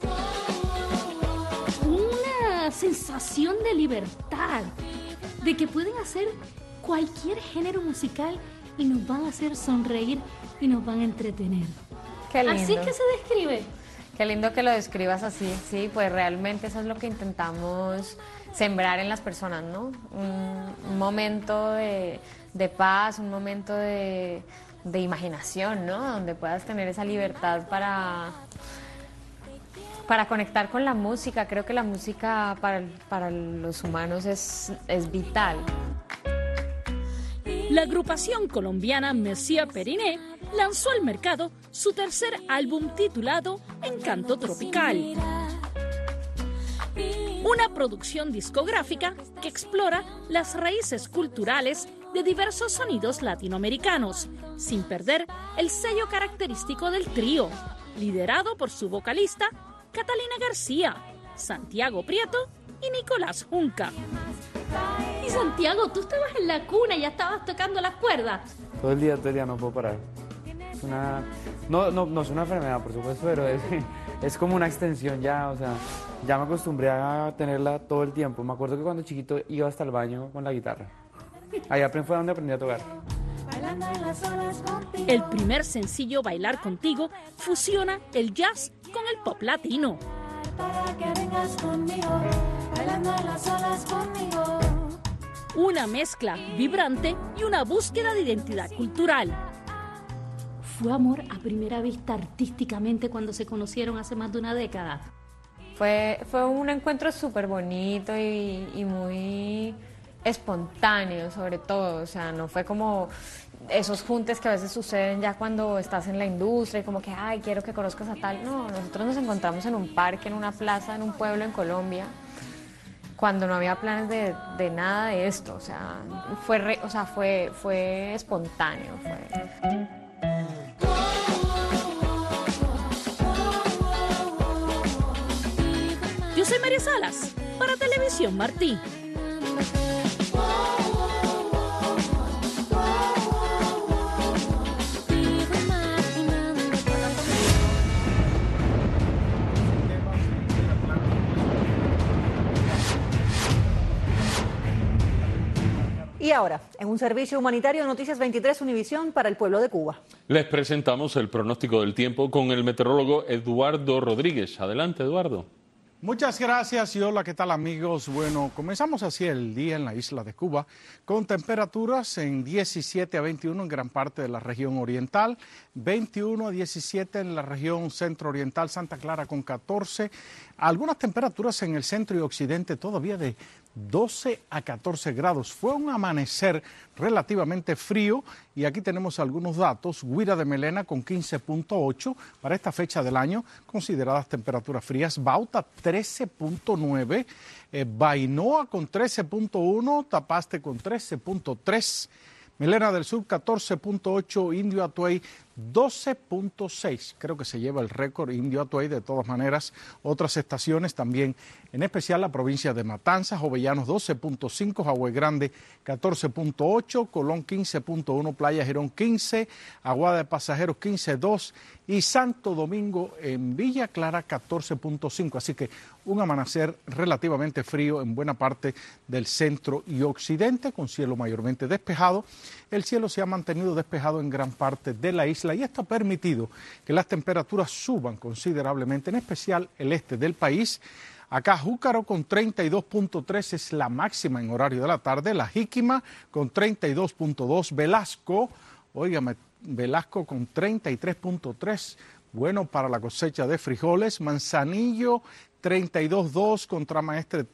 una sensación de libertad, de que pueden hacer cualquier género musical y nos van a hacer sonreír y nos van a entretener. Qué lindo. Así que se describe. Qué lindo que lo describas así, sí, pues realmente eso es lo que intentamos sembrar en las personas, ¿no? Un momento de paz, un momento de imaginación, ¿no? Donde puedas tener esa libertad para conectar con la música. Creo que la música para los humanos es vital. La agrupación colombiana Monsieur Perrin lanzó al mercado su tercer álbum titulado Encanto Tropical. Una producción discográfica que explora las raíces culturales de diversos sonidos latinoamericanos, sin perder el sello característico del trío, liderado por su vocalista Catalina García, Santiago Prieto y Nicolás Junca. Y Santiago, tú estabas en la cuna y ya estabas tocando las cuerdas. Todo el día no puedo parar. No es una enfermedad, por supuesto, pero es como una extensión ya, o sea, ya me acostumbré a tenerla todo el tiempo. Me acuerdo que cuando chiquito iba hasta el baño con la guitarra. Ahí fue donde aprendí a tocar. El primer sencillo, Bailar Contigo, fusiona el jazz con el pop latino. Para que vengas conmigo, bailando en las olas conmigo. Una mezcla vibrante y una búsqueda de identidad cultural. ¿Fue amor a primera vista artísticamente cuando se conocieron hace más de una década? Fue un encuentro súper bonito y muy espontáneo, sobre todo. O sea, no fue como esos juntes que a veces suceden ya cuando estás en la industria y como que, ay, quiero que conozcas a tal. No, nosotros nos encontramos en un parque, en una plaza, en un pueblo en Colombia, cuando no había planes de nada de esto. O sea, fue espontáneo. Yo soy María Salas, para Televisión Martí. Y ahora, en un servicio humanitario de Noticias 23 Univisión para el pueblo de Cuba. Les presentamos el pronóstico del tiempo con el meteorólogo Eduardo Rodríguez. Adelante, Eduardo. Muchas gracias y hola, ¿qué tal amigos? Bueno, comenzamos así el día en la isla de Cuba con temperaturas en 17 a 21 en gran parte de la región oriental, 21 a 17 en la región centro-oriental, Santa Clara con 14, algunas temperaturas en el centro y occidente todavía de 12 a 14 grados. Fue un amanecer relativamente frío y aquí tenemos algunos datos. Guira de Melena con 15.8 para esta fecha del año, consideradas temperaturas frías. Bauta 13.9, Bainoa con 13.1, Tapaste con 13.3, Melena del Sur 14.8, Indio Atuey 12.6, creo que se lleva el récord Indio Atuey. De todas maneras, otras estaciones también, en especial la provincia de Matanzas, Jovellanos 12.5, Jagüey Grande 14.8, Colón 15.1, Playa Girón 15, Aguada de Pasajeros 15.2 y Santo Domingo en Villa Clara 14.5, así que un amanecer relativamente frío en buena parte del centro y occidente, con cielo mayormente despejado. El cielo se ha mantenido despejado en gran parte de la isla y esto ha permitido que las temperaturas suban considerablemente, en especial el este del país. Acá Júcaro con 32.3 es la máxima en horario de la tarde, La Jíquima con 32.2, Velasco, óigame, Velasco con 33.3, bueno para la cosecha de frijoles, Manzanillo 32.2, Contramaestre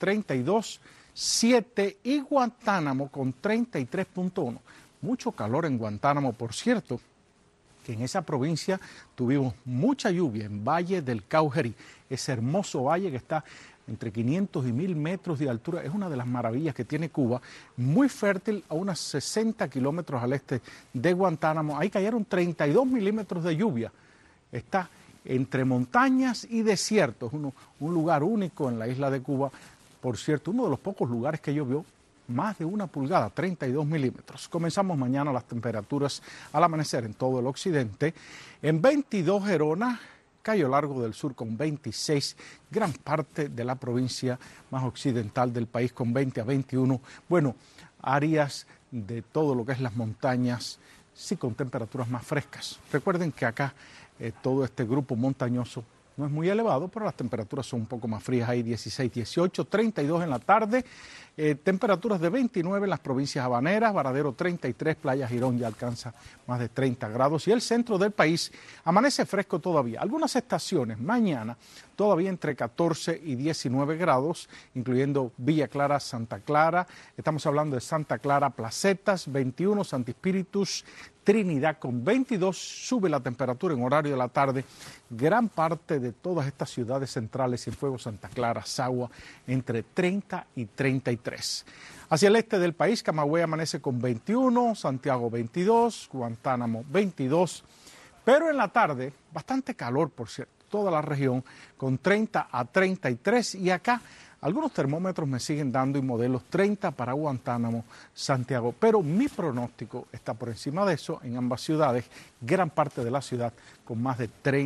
32.7 y Guantánamo con 33.1. Mucho calor en Guantánamo, por cierto, que en esa provincia tuvimos mucha lluvia en Valle del Caujerí, ese hermoso valle que está entre 500 y 1000 metros de altura, es una de las maravillas que tiene Cuba, muy fértil a unos 60 kilómetros al este de Guantánamo. Ahí cayeron 32 milímetros de lluvia, está entre montañas y desiertos, un lugar único en la isla de Cuba, por cierto, uno de los pocos lugares que llovió más de 1 pulgada, 32 milímetros. Comenzamos mañana las temperaturas al amanecer en todo el occidente. En 22 Gerona, Cayo Largo del Sur con 26, gran parte de la provincia más occidental del país con 20 a 21. Bueno, áreas de todo lo que es las montañas, sí con temperaturas más frescas. Recuerden que acá todo este grupo montañoso no es muy elevado, pero las temperaturas son un poco más frías, hay 16, 18, 32 en la tarde, temperaturas de 29 en las provincias habaneras, Varadero 33, Playa Girón ya alcanza más de 30 grados y el centro del país amanece fresco todavía. Algunas estaciones mañana todavía entre 14 y 19 grados, incluyendo Villa Clara, Santa Clara, estamos hablando de Santa Clara, Placetas, 21, Santi Espíritus, Trinidad con 22, sube la temperatura en horario de la tarde, gran parte de todas estas ciudades centrales, Cienfuegos, Santa Clara, Sagua, entre 30 y 33. Hacia el este del país, Camagüey amanece con 21, Santiago 22, Guantánamo 22, pero en la tarde, bastante calor por cierto, toda la región con 30 a 33 y acá algunos termómetros me siguen dando y modelos 30 para Guantánamo, Santiago, pero mi pronóstico está por encima de eso en ambas ciudades, gran parte de la ciudad con más de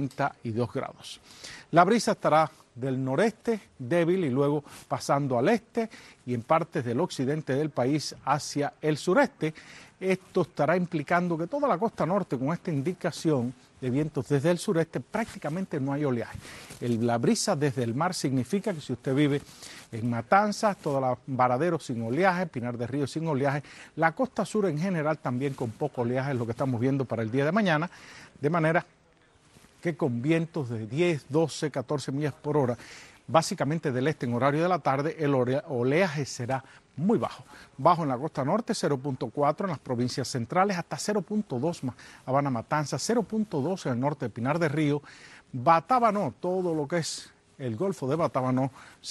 32 grados. La brisa estará del noreste débil y luego pasando al este y en partes del occidente del país hacia el sureste. Esto estará implicando que toda la costa norte, con esta indicación de vientos desde el sureste, prácticamente no hay oleaje. La brisa desde el mar significa que si usted vive en Matanzas, toda la Varadero sin oleaje, Pinar del Río sin oleaje, la costa sur en general también con poco oleaje es lo que estamos viendo para el día de mañana, de manera que con vientos de 10, 12, 14 millas por hora, básicamente del este en horario de la tarde, el oleaje será muy bajo. Bajo en la costa norte, 0.4 en las provincias centrales, hasta 0.2 Habana Matanzas, 0.2 en el norte de Pinar del Río, Batabanó, todo lo que es el Golfo de Batabanó,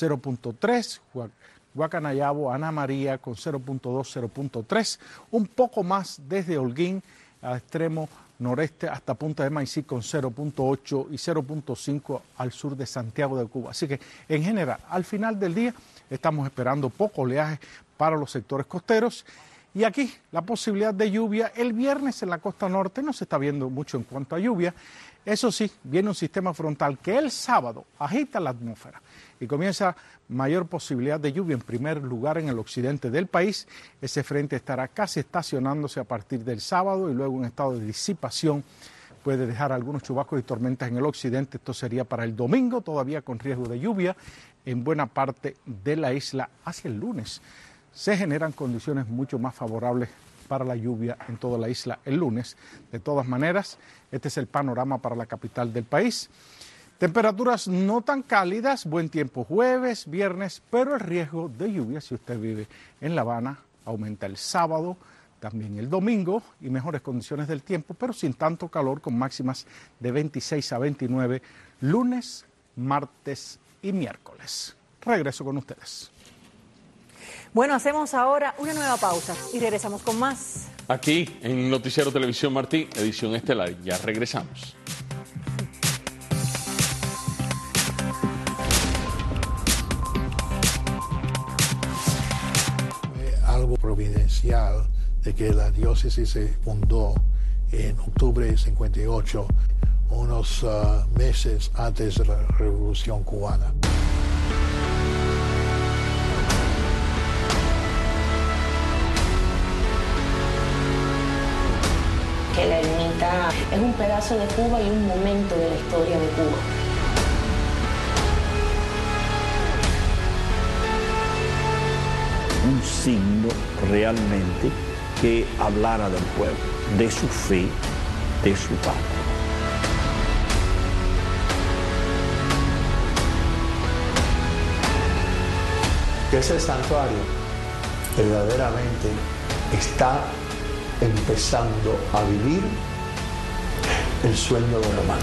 0.3, Guacanayabo, Ana María con 0.2, 0.3, un poco más desde Holguín a extremo noreste hasta Punta de Maicí con 0.8 y 0.5 al sur de Santiago de Cuba. Así que en general, al final del día, estamos esperando poco oleaje para los sectores costeros. Y aquí la posibilidad de lluvia el viernes en la costa norte no se está viendo mucho en cuanto a lluvia. Eso sí, viene un sistema frontal que el sábado agita la atmósfera y comienza mayor posibilidad de lluvia en primer lugar en el occidente del país. Ese frente estará casi estacionándose a partir del sábado y luego en estado de disipación puede dejar algunos chubascos y tormentas en el occidente. Esto sería para el domingo, todavía con riesgo de lluvia en buena parte de la isla hacia el lunes. Se generan condiciones mucho más favorables para la lluvia en toda la isla el lunes. De todas maneras, este es el panorama para la capital del país. Temperaturas no tan cálidas, buen tiempo jueves, viernes, pero el riesgo de lluvia, si usted vive en La Habana, aumenta el sábado, también el domingo y mejores condiciones del tiempo, pero sin tanto calor, con máximas de 26 a 29, lunes, martes y miércoles. Regreso con ustedes. Bueno, hacemos ahora una nueva pausa y regresamos con más. Aquí en Noticiero Televisión Martí, edición estelar. Ya regresamos. Algo providencial de que la diócesis se fundó en octubre de 58, unos meses antes de la Revolución Cubana. Que la ermita es un pedazo de Cuba y un momento de la historia de Cuba. Un signo realmente que hablara del pueblo, de su fe, de su patria. Que ese santuario verdaderamente está empezando a vivir el sueño de Román.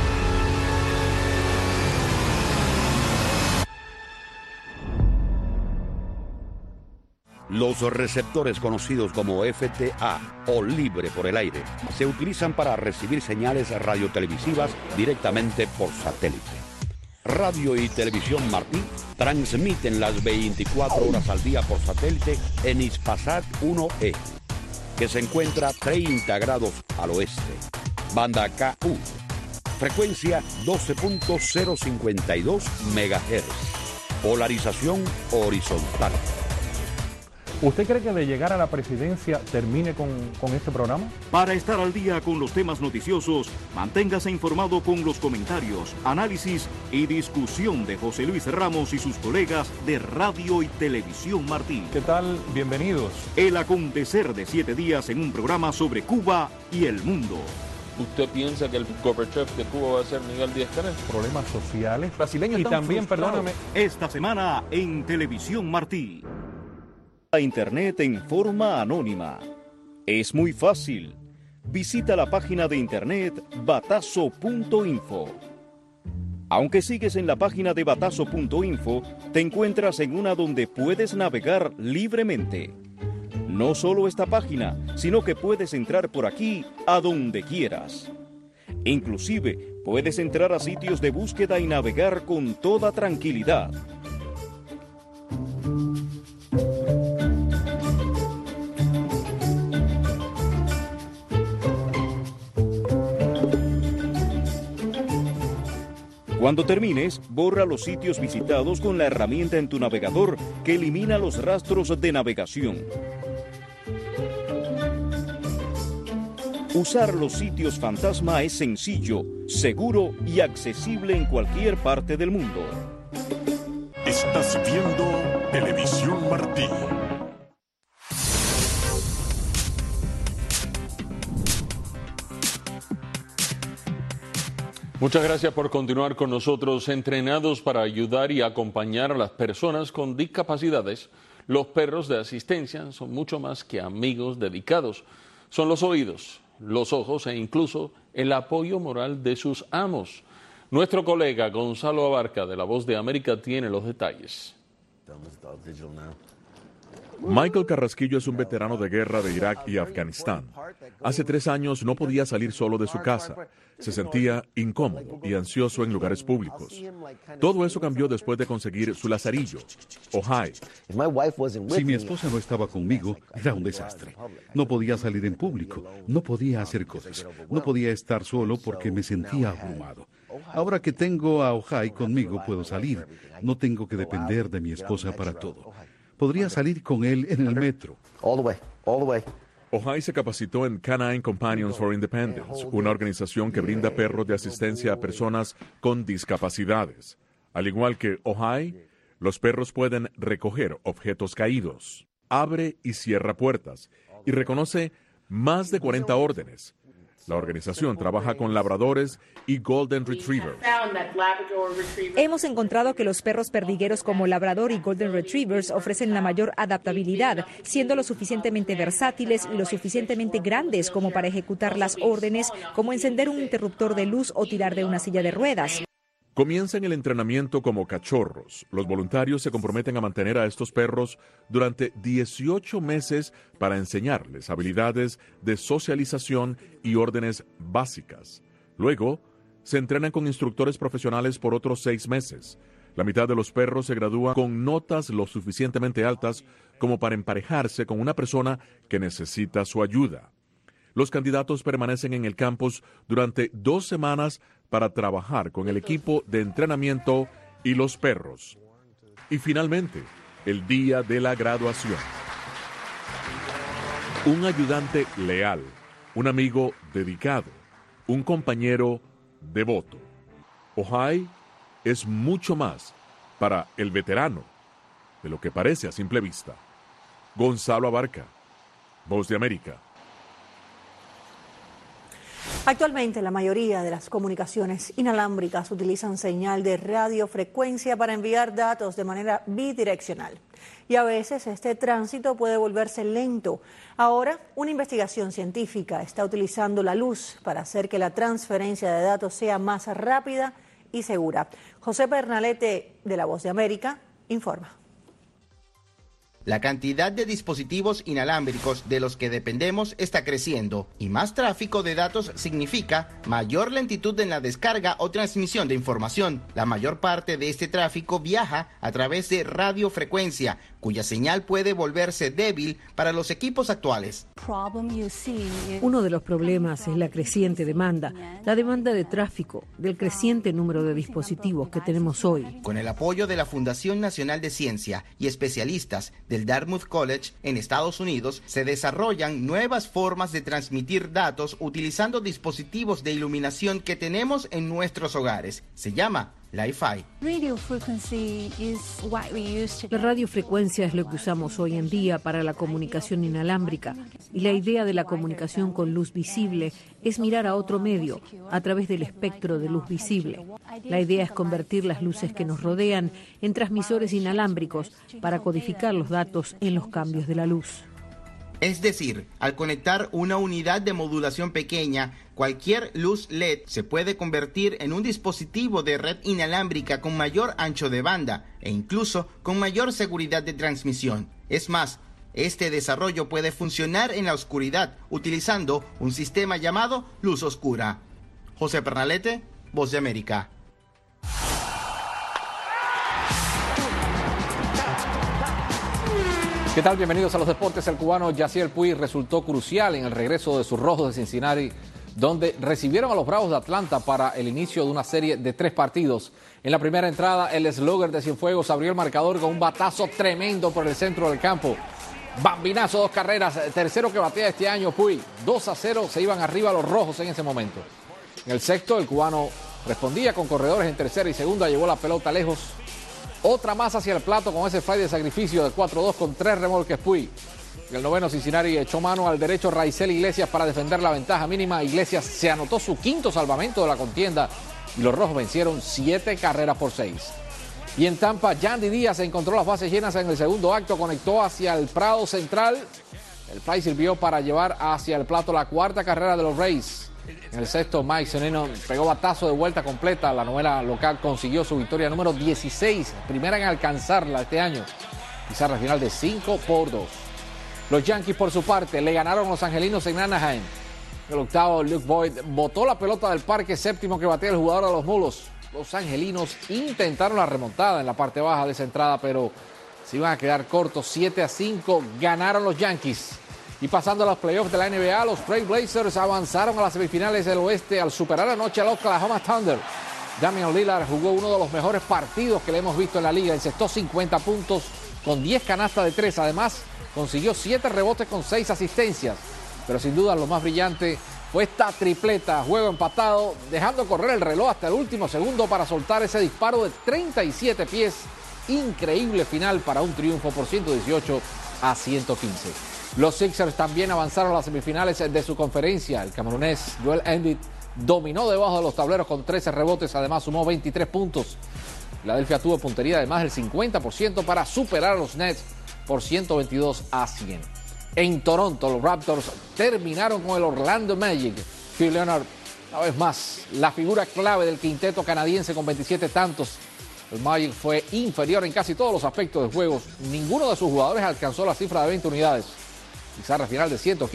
Los receptores conocidos como FTA o libre por el aire se utilizan para recibir señales radiotelevisivas directamente por satélite. Radio y Televisión Martí transmiten las 24 horas al día por satélite en Hispasat 1E, que se encuentra 30 grados al oeste. Banda KU, frecuencia 12.052 MHz, polarización horizontal. ¿Usted cree que de llegar a la presidencia termine con este programa? Para estar al día con los temas noticiosos, manténgase informado con los comentarios, análisis y discusión de José Luis Ramos y sus colegas de Radio y Televisión Martí. ¿Qué tal? Bienvenidos. El acontecer de 7 días en un programa sobre Cuba y el mundo. ¿Usted piensa que el Gorbachev de Cuba va a ser Miguel Díaz-Canel? Problemas sociales, brasileños y también, frustrados. perdóname, esta semana en Televisión Martí. A Internet en forma anónima. Es muy fácil. Visita la página de Internet batazo.info. Aunque sigues en la página de batazo.info, te encuentras en una donde puedes navegar libremente. No solo esta página, sino que puedes entrar por aquí a donde quieras. Inclusive, puedes entrar a sitios de búsqueda y navegar con toda tranquilidad. Cuando termines, borra los sitios visitados con la herramienta en tu navegador que elimina los rastros de navegación. Usar los sitios fantasma es sencillo, seguro y accesible en cualquier parte del mundo. Estás viendo Televisión Martí. Muchas gracias por continuar con nosotros. Entrenados para ayudar y acompañar a las personas con discapacidades, los perros de asistencia son mucho más que amigos dedicados. Son los oídos, los ojos e incluso el apoyo moral de sus amos. Nuestro colega Gonzalo Abarca de La Voz de América tiene los detalles. Michael Carrasquillo es un veterano de guerra de Irak y Afganistán. Hace 3 años no podía salir solo de su casa. Se sentía incómodo y ansioso en lugares públicos. Todo eso cambió después de conseguir su lazarillo, Ojai. Si mi esposa no estaba conmigo, era un desastre. No podía salir en público, no podía hacer cosas, no podía estar solo porque me sentía abrumado. Ahora que tengo a Ojai conmigo, puedo salir. No tengo que depender de mi esposa para todo. Podría salir con él en el metro. Ojai se capacitó en Canine Companions for Independence, una organización que brinda perros de asistencia a personas con discapacidades. Al igual que Ojai, los perros pueden recoger objetos caídos, abre y cierra puertas y reconoce más de 40 órdenes. La organización trabaja con labradores y golden retrievers. Hemos encontrado que los perros perdigueros como labrador y golden retrievers ofrecen la mayor adaptabilidad, siendo lo suficientemente versátiles y lo suficientemente grandes como para ejecutar las órdenes, como encender un interruptor de luz o tirar de una silla de ruedas. Comienzan el entrenamiento como cachorros. Los voluntarios se comprometen a mantener a estos perros durante 18 meses para enseñarles habilidades de socialización y órdenes básicas. Luego, se entrenan con instructores profesionales por otros 6 meses. La mitad de los perros se gradúan con notas lo suficientemente altas como para emparejarse con una persona que necesita su ayuda. Los candidatos permanecen en el campus durante 2 semanas para trabajar con el equipo de entrenamiento y los perros. Y finalmente, el día de la graduación. Un ayudante leal, un amigo dedicado, un compañero devoto. Ojai es mucho más para el veterano de lo que parece a simple vista. Gonzalo Abarca, Voz de América. Actualmente, la mayoría de las comunicaciones inalámbricas utilizan señal de radiofrecuencia para enviar datos de manera bidireccional. Y a veces este tránsito puede volverse lento. Ahora, una investigación científica está utilizando la luz para hacer que la transferencia de datos sea más rápida y segura. José Pernalete, de La Voz de América, informa. La cantidad de dispositivos inalámbricos de los que dependemos está creciendo y más tráfico de datos significa mayor lentitud en la descarga o transmisión de información. La mayor parte de este tráfico viaja a través de radiofrecuencia, cuya señal puede volverse débil para los equipos actuales. Uno de los problemas es la creciente demanda, la demanda de tráfico, del creciente número de dispositivos que tenemos hoy. Con el apoyo de la Fundación Nacional de Ciencia y especialistas del Dartmouth College en Estados Unidos, se desarrollan nuevas formas de transmitir datos utilizando dispositivos de iluminación que tenemos en nuestros hogares. Se llama Li-Fi. La radiofrecuencia es lo que usamos hoy en día para la comunicación inalámbrica, y la idea de la comunicación con luz visible es mirar a otro medio a través del espectro de luz visible. La idea es convertir las luces que nos rodean en transmisores inalámbricos para codificar los datos en los cambios de la luz. Es decir, al conectar una unidad de modulación pequeña, cualquier luz LED se puede convertir en un dispositivo de red inalámbrica con mayor ancho de banda e incluso con mayor seguridad de transmisión. Es más, este desarrollo puede funcionar en la oscuridad utilizando un sistema llamado luz oscura. José Pernalete, Voz de América. ¿Qué tal? Bienvenidos a los deportes. El cubano Yasiel Puig resultó crucial en el regreso de sus Rojos de Cincinnati, donde recibieron a los Bravos de Atlanta para el inicio de una serie de 3 partidos. En la primera entrada, el slugger de Cienfuegos abrió el marcador con un batazo tremendo por el centro del campo. Bambinazo, 2 carreras, tercero que batea este año Puig. 2-0 se iban arriba los Rojos en ese momento. En el sexto, el cubano respondía con corredores en tercera y segunda, llevó la pelota lejos. Otra más hacia el plato con ese fly de sacrificio de 4-2 con 3 remolques Puig. En el noveno, Cincinnati echó mano al derecho Raizel Iglesias para defender la ventaja mínima. Iglesias se anotó su 5º salvamento de la contienda y los Rojos vencieron 7 carreras por 6. Y en Tampa, Yandy Díaz encontró las bases llenas en el segundo acto, conectó hacia el Prado Central. El fly sirvió para llevar hacia el plato la 4ª carrera de los Rays. En el sexto, Mike Zunino pegó batazo de vuelta completa. La novela local consiguió su victoria número 16, primera en alcanzarla este año. pizarra final de 5-2. Los Yankees, por su parte, le ganaron a los angelinos en Anaheim. El octavo, Luke Boyd botó la pelota del parque séptimo que batea el jugador de los Mulos. Los angelinos intentaron la remontada en la parte baja de esa entrada, pero se iban a quedar cortos. 7-5 ganaron los Yankees. Y pasando a los playoffs de la NBA, los Trail Blazers avanzaron a las semifinales del oeste al superar anoche al Oklahoma Thunder. Damian Lillard jugó uno de los mejores partidos que le hemos visto en la liga. Encestó 50 puntos con 10 canastas de 3. Además, consiguió 7 rebotes con 6 asistencias. Pero sin duda lo más brillante fue esta tripleta, juego empatado, dejando correr el reloj hasta el último segundo para soltar ese disparo de 37 pies. Increíble final para un triunfo por 118-115. Los Sixers también avanzaron a las semifinales de su conferencia. El camerunés Joel Embiid dominó debajo de los tableros con 13 rebotes, además sumó 23 puntos. Filadelfia tuvo puntería de más del 50% para superar a los Nets por 122-100. En Toronto, los Raptors terminaron con el Orlando Magic. Phil Leonard, una vez más, la figura clave del quinteto canadiense con 27 tantos. El Magic fue inferior en casi todos los aspectos del juego. Ninguno de sus jugadores alcanzó la cifra de 20 unidades. Pizarra final de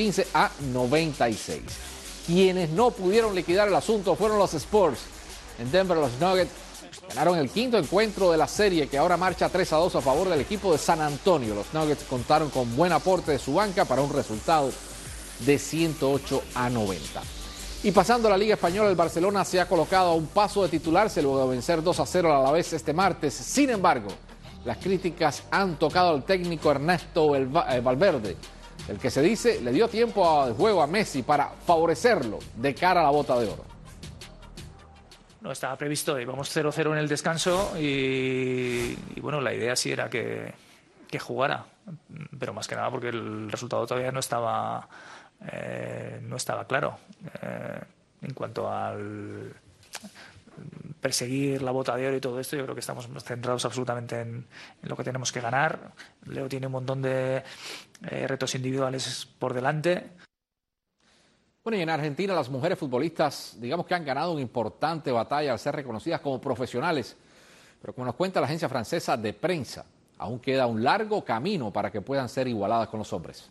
115-96. Quienes no pudieron liquidar el asunto fueron los Spurs. En Denver, los Nuggets ganaron el quinto encuentro de la serie, que ahora marcha 3-2 a favor del equipo de San Antonio. Los Nuggets contaron con buen aporte de su banca para un resultado de 108-90. Y pasando a la Liga Española, el Barcelona se ha colocado a un paso de titularse luego de vencer 2-0 al Alavés este martes. Sin embargo, las críticas han tocado al técnico Ernesto Valverde, el que se dice le dio tiempo de juego a Messi para favorecerlo de cara a la Bota de Oro. No estaba previsto, íbamos 0-0 en el descanso y bueno, la idea sí era que jugara, pero más que nada porque el resultado todavía no estaba claro. En cuanto al perseguir la Bota de Oro y todo esto, yo creo que estamos centrados absolutamente en lo que tenemos que ganar. Leo tiene un montón de retos individuales por delante. Bueno, y en Argentina las mujeres futbolistas, digamos que han ganado una importante batalla al ser reconocidas como profesionales. Pero como nos cuenta la agencia francesa de prensa, aún queda un largo camino para que puedan ser igualadas con los hombres.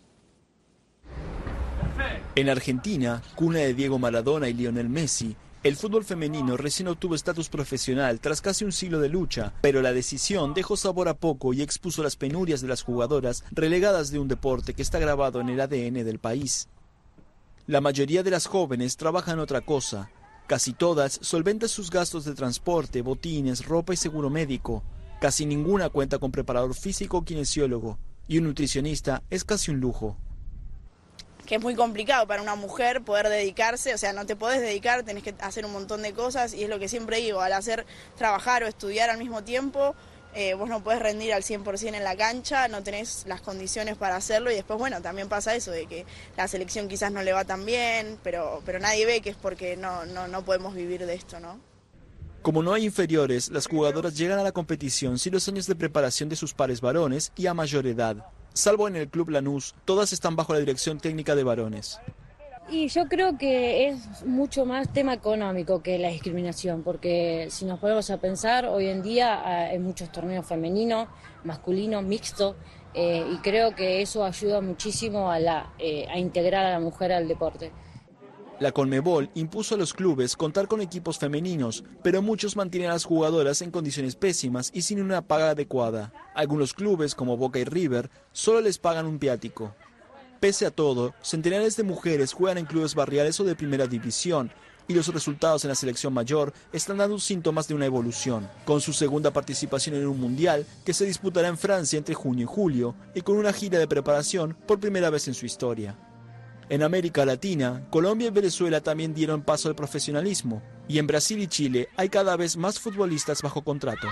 En Argentina, cuna de Diego Maradona y Lionel Messi, el fútbol femenino recién obtuvo estatus profesional tras casi un siglo de lucha, pero la decisión dejó sabor a poco y expuso las penurias de las jugadoras relegadas de un deporte que está grabado en el ADN del país. La mayoría de las jóvenes trabajan otra cosa. Casi todas solventan sus gastos de transporte, botines, ropa y seguro médico. Casi ninguna cuenta con preparador físico o kinesiólogo. Y un nutricionista es casi un lujo. Que es muy complicado para una mujer poder dedicarse, o sea, no te podés dedicar, tenés que hacer un montón de cosas y es lo que siempre digo, al hacer trabajar o estudiar al mismo tiempo, vos no podés rendir al 100% en la cancha, no tenés las condiciones para hacerlo y después, bueno, también pasa eso, de que la selección quizás no le va tan bien, pero nadie ve que es porque no podemos vivir de esto, ¿no? Como no hay inferiores, las jugadoras llegan a la competición sin los años de preparación de sus pares varones y a mayor edad. Salvo en el Club Lanús, todas están bajo la dirección técnica de varones. Y yo creo que es mucho más tema económico que la discriminación, porque si nos ponemos a pensar, hoy en día hay muchos torneos femeninos, masculinos, mixtos, y creo que eso ayuda muchísimo a integrar a la mujer al deporte. La Conmebol impuso a los clubes contar con equipos femeninos, pero muchos mantienen a las jugadoras en condiciones pésimas y sin una paga adecuada. Algunos clubes, como Boca y River, solo les pagan un viático. Pese a todo, centenares de mujeres juegan en clubes barriales o de primera división, y los resultados en la selección mayor están dando síntomas de una evolución, con su segunda participación en un mundial que se disputará en Francia entre junio y julio, y con una gira de preparación por primera vez en su historia. En América Latina, Colombia y Venezuela también dieron paso al profesionalismo, y en Brasil y Chile hay cada vez más futbolistas bajo contrato.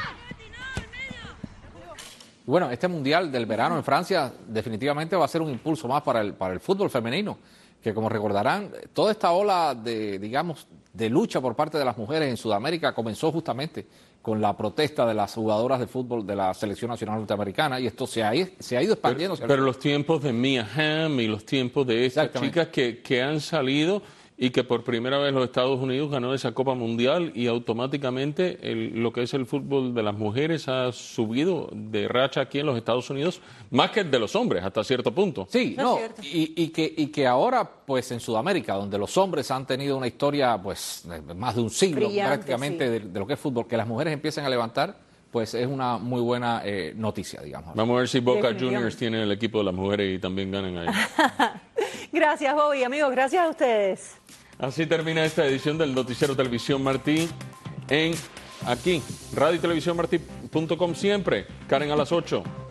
Bueno, este Mundial del verano en Francia definitivamente va a ser un impulso más para el fútbol femenino, que como recordarán, toda esta ola de lucha por parte de las mujeres en Sudamérica comenzó justamente con la protesta de las jugadoras de fútbol de la Selección Nacional Norteamericana, y esto se ha ido expandiendo. Pero los tiempos de Mia Hamm y los tiempos de estas chicas que han salido y que por primera vez los Estados Unidos ganó esa Copa Mundial y automáticamente lo que es el fútbol de las mujeres ha subido de racha aquí en los Estados Unidos, más que el de los hombres hasta cierto punto. Sí, no, y que ahora pues en Sudamérica, donde los hombres han tenido una historia pues de más de un siglo brillante, prácticamente de lo que es fútbol, que las mujeres empiecen a levantar, pues es una muy buena noticia, digamos. Vamos a ver si Boca Juniors tiene el equipo de las mujeres y también ganan ahí. Gracias, Bobby. Amigos, gracias a ustedes. Así termina esta edición del Noticiero Televisión Martí aquí, radio y televisión martí.com siempre. Karen a las 8.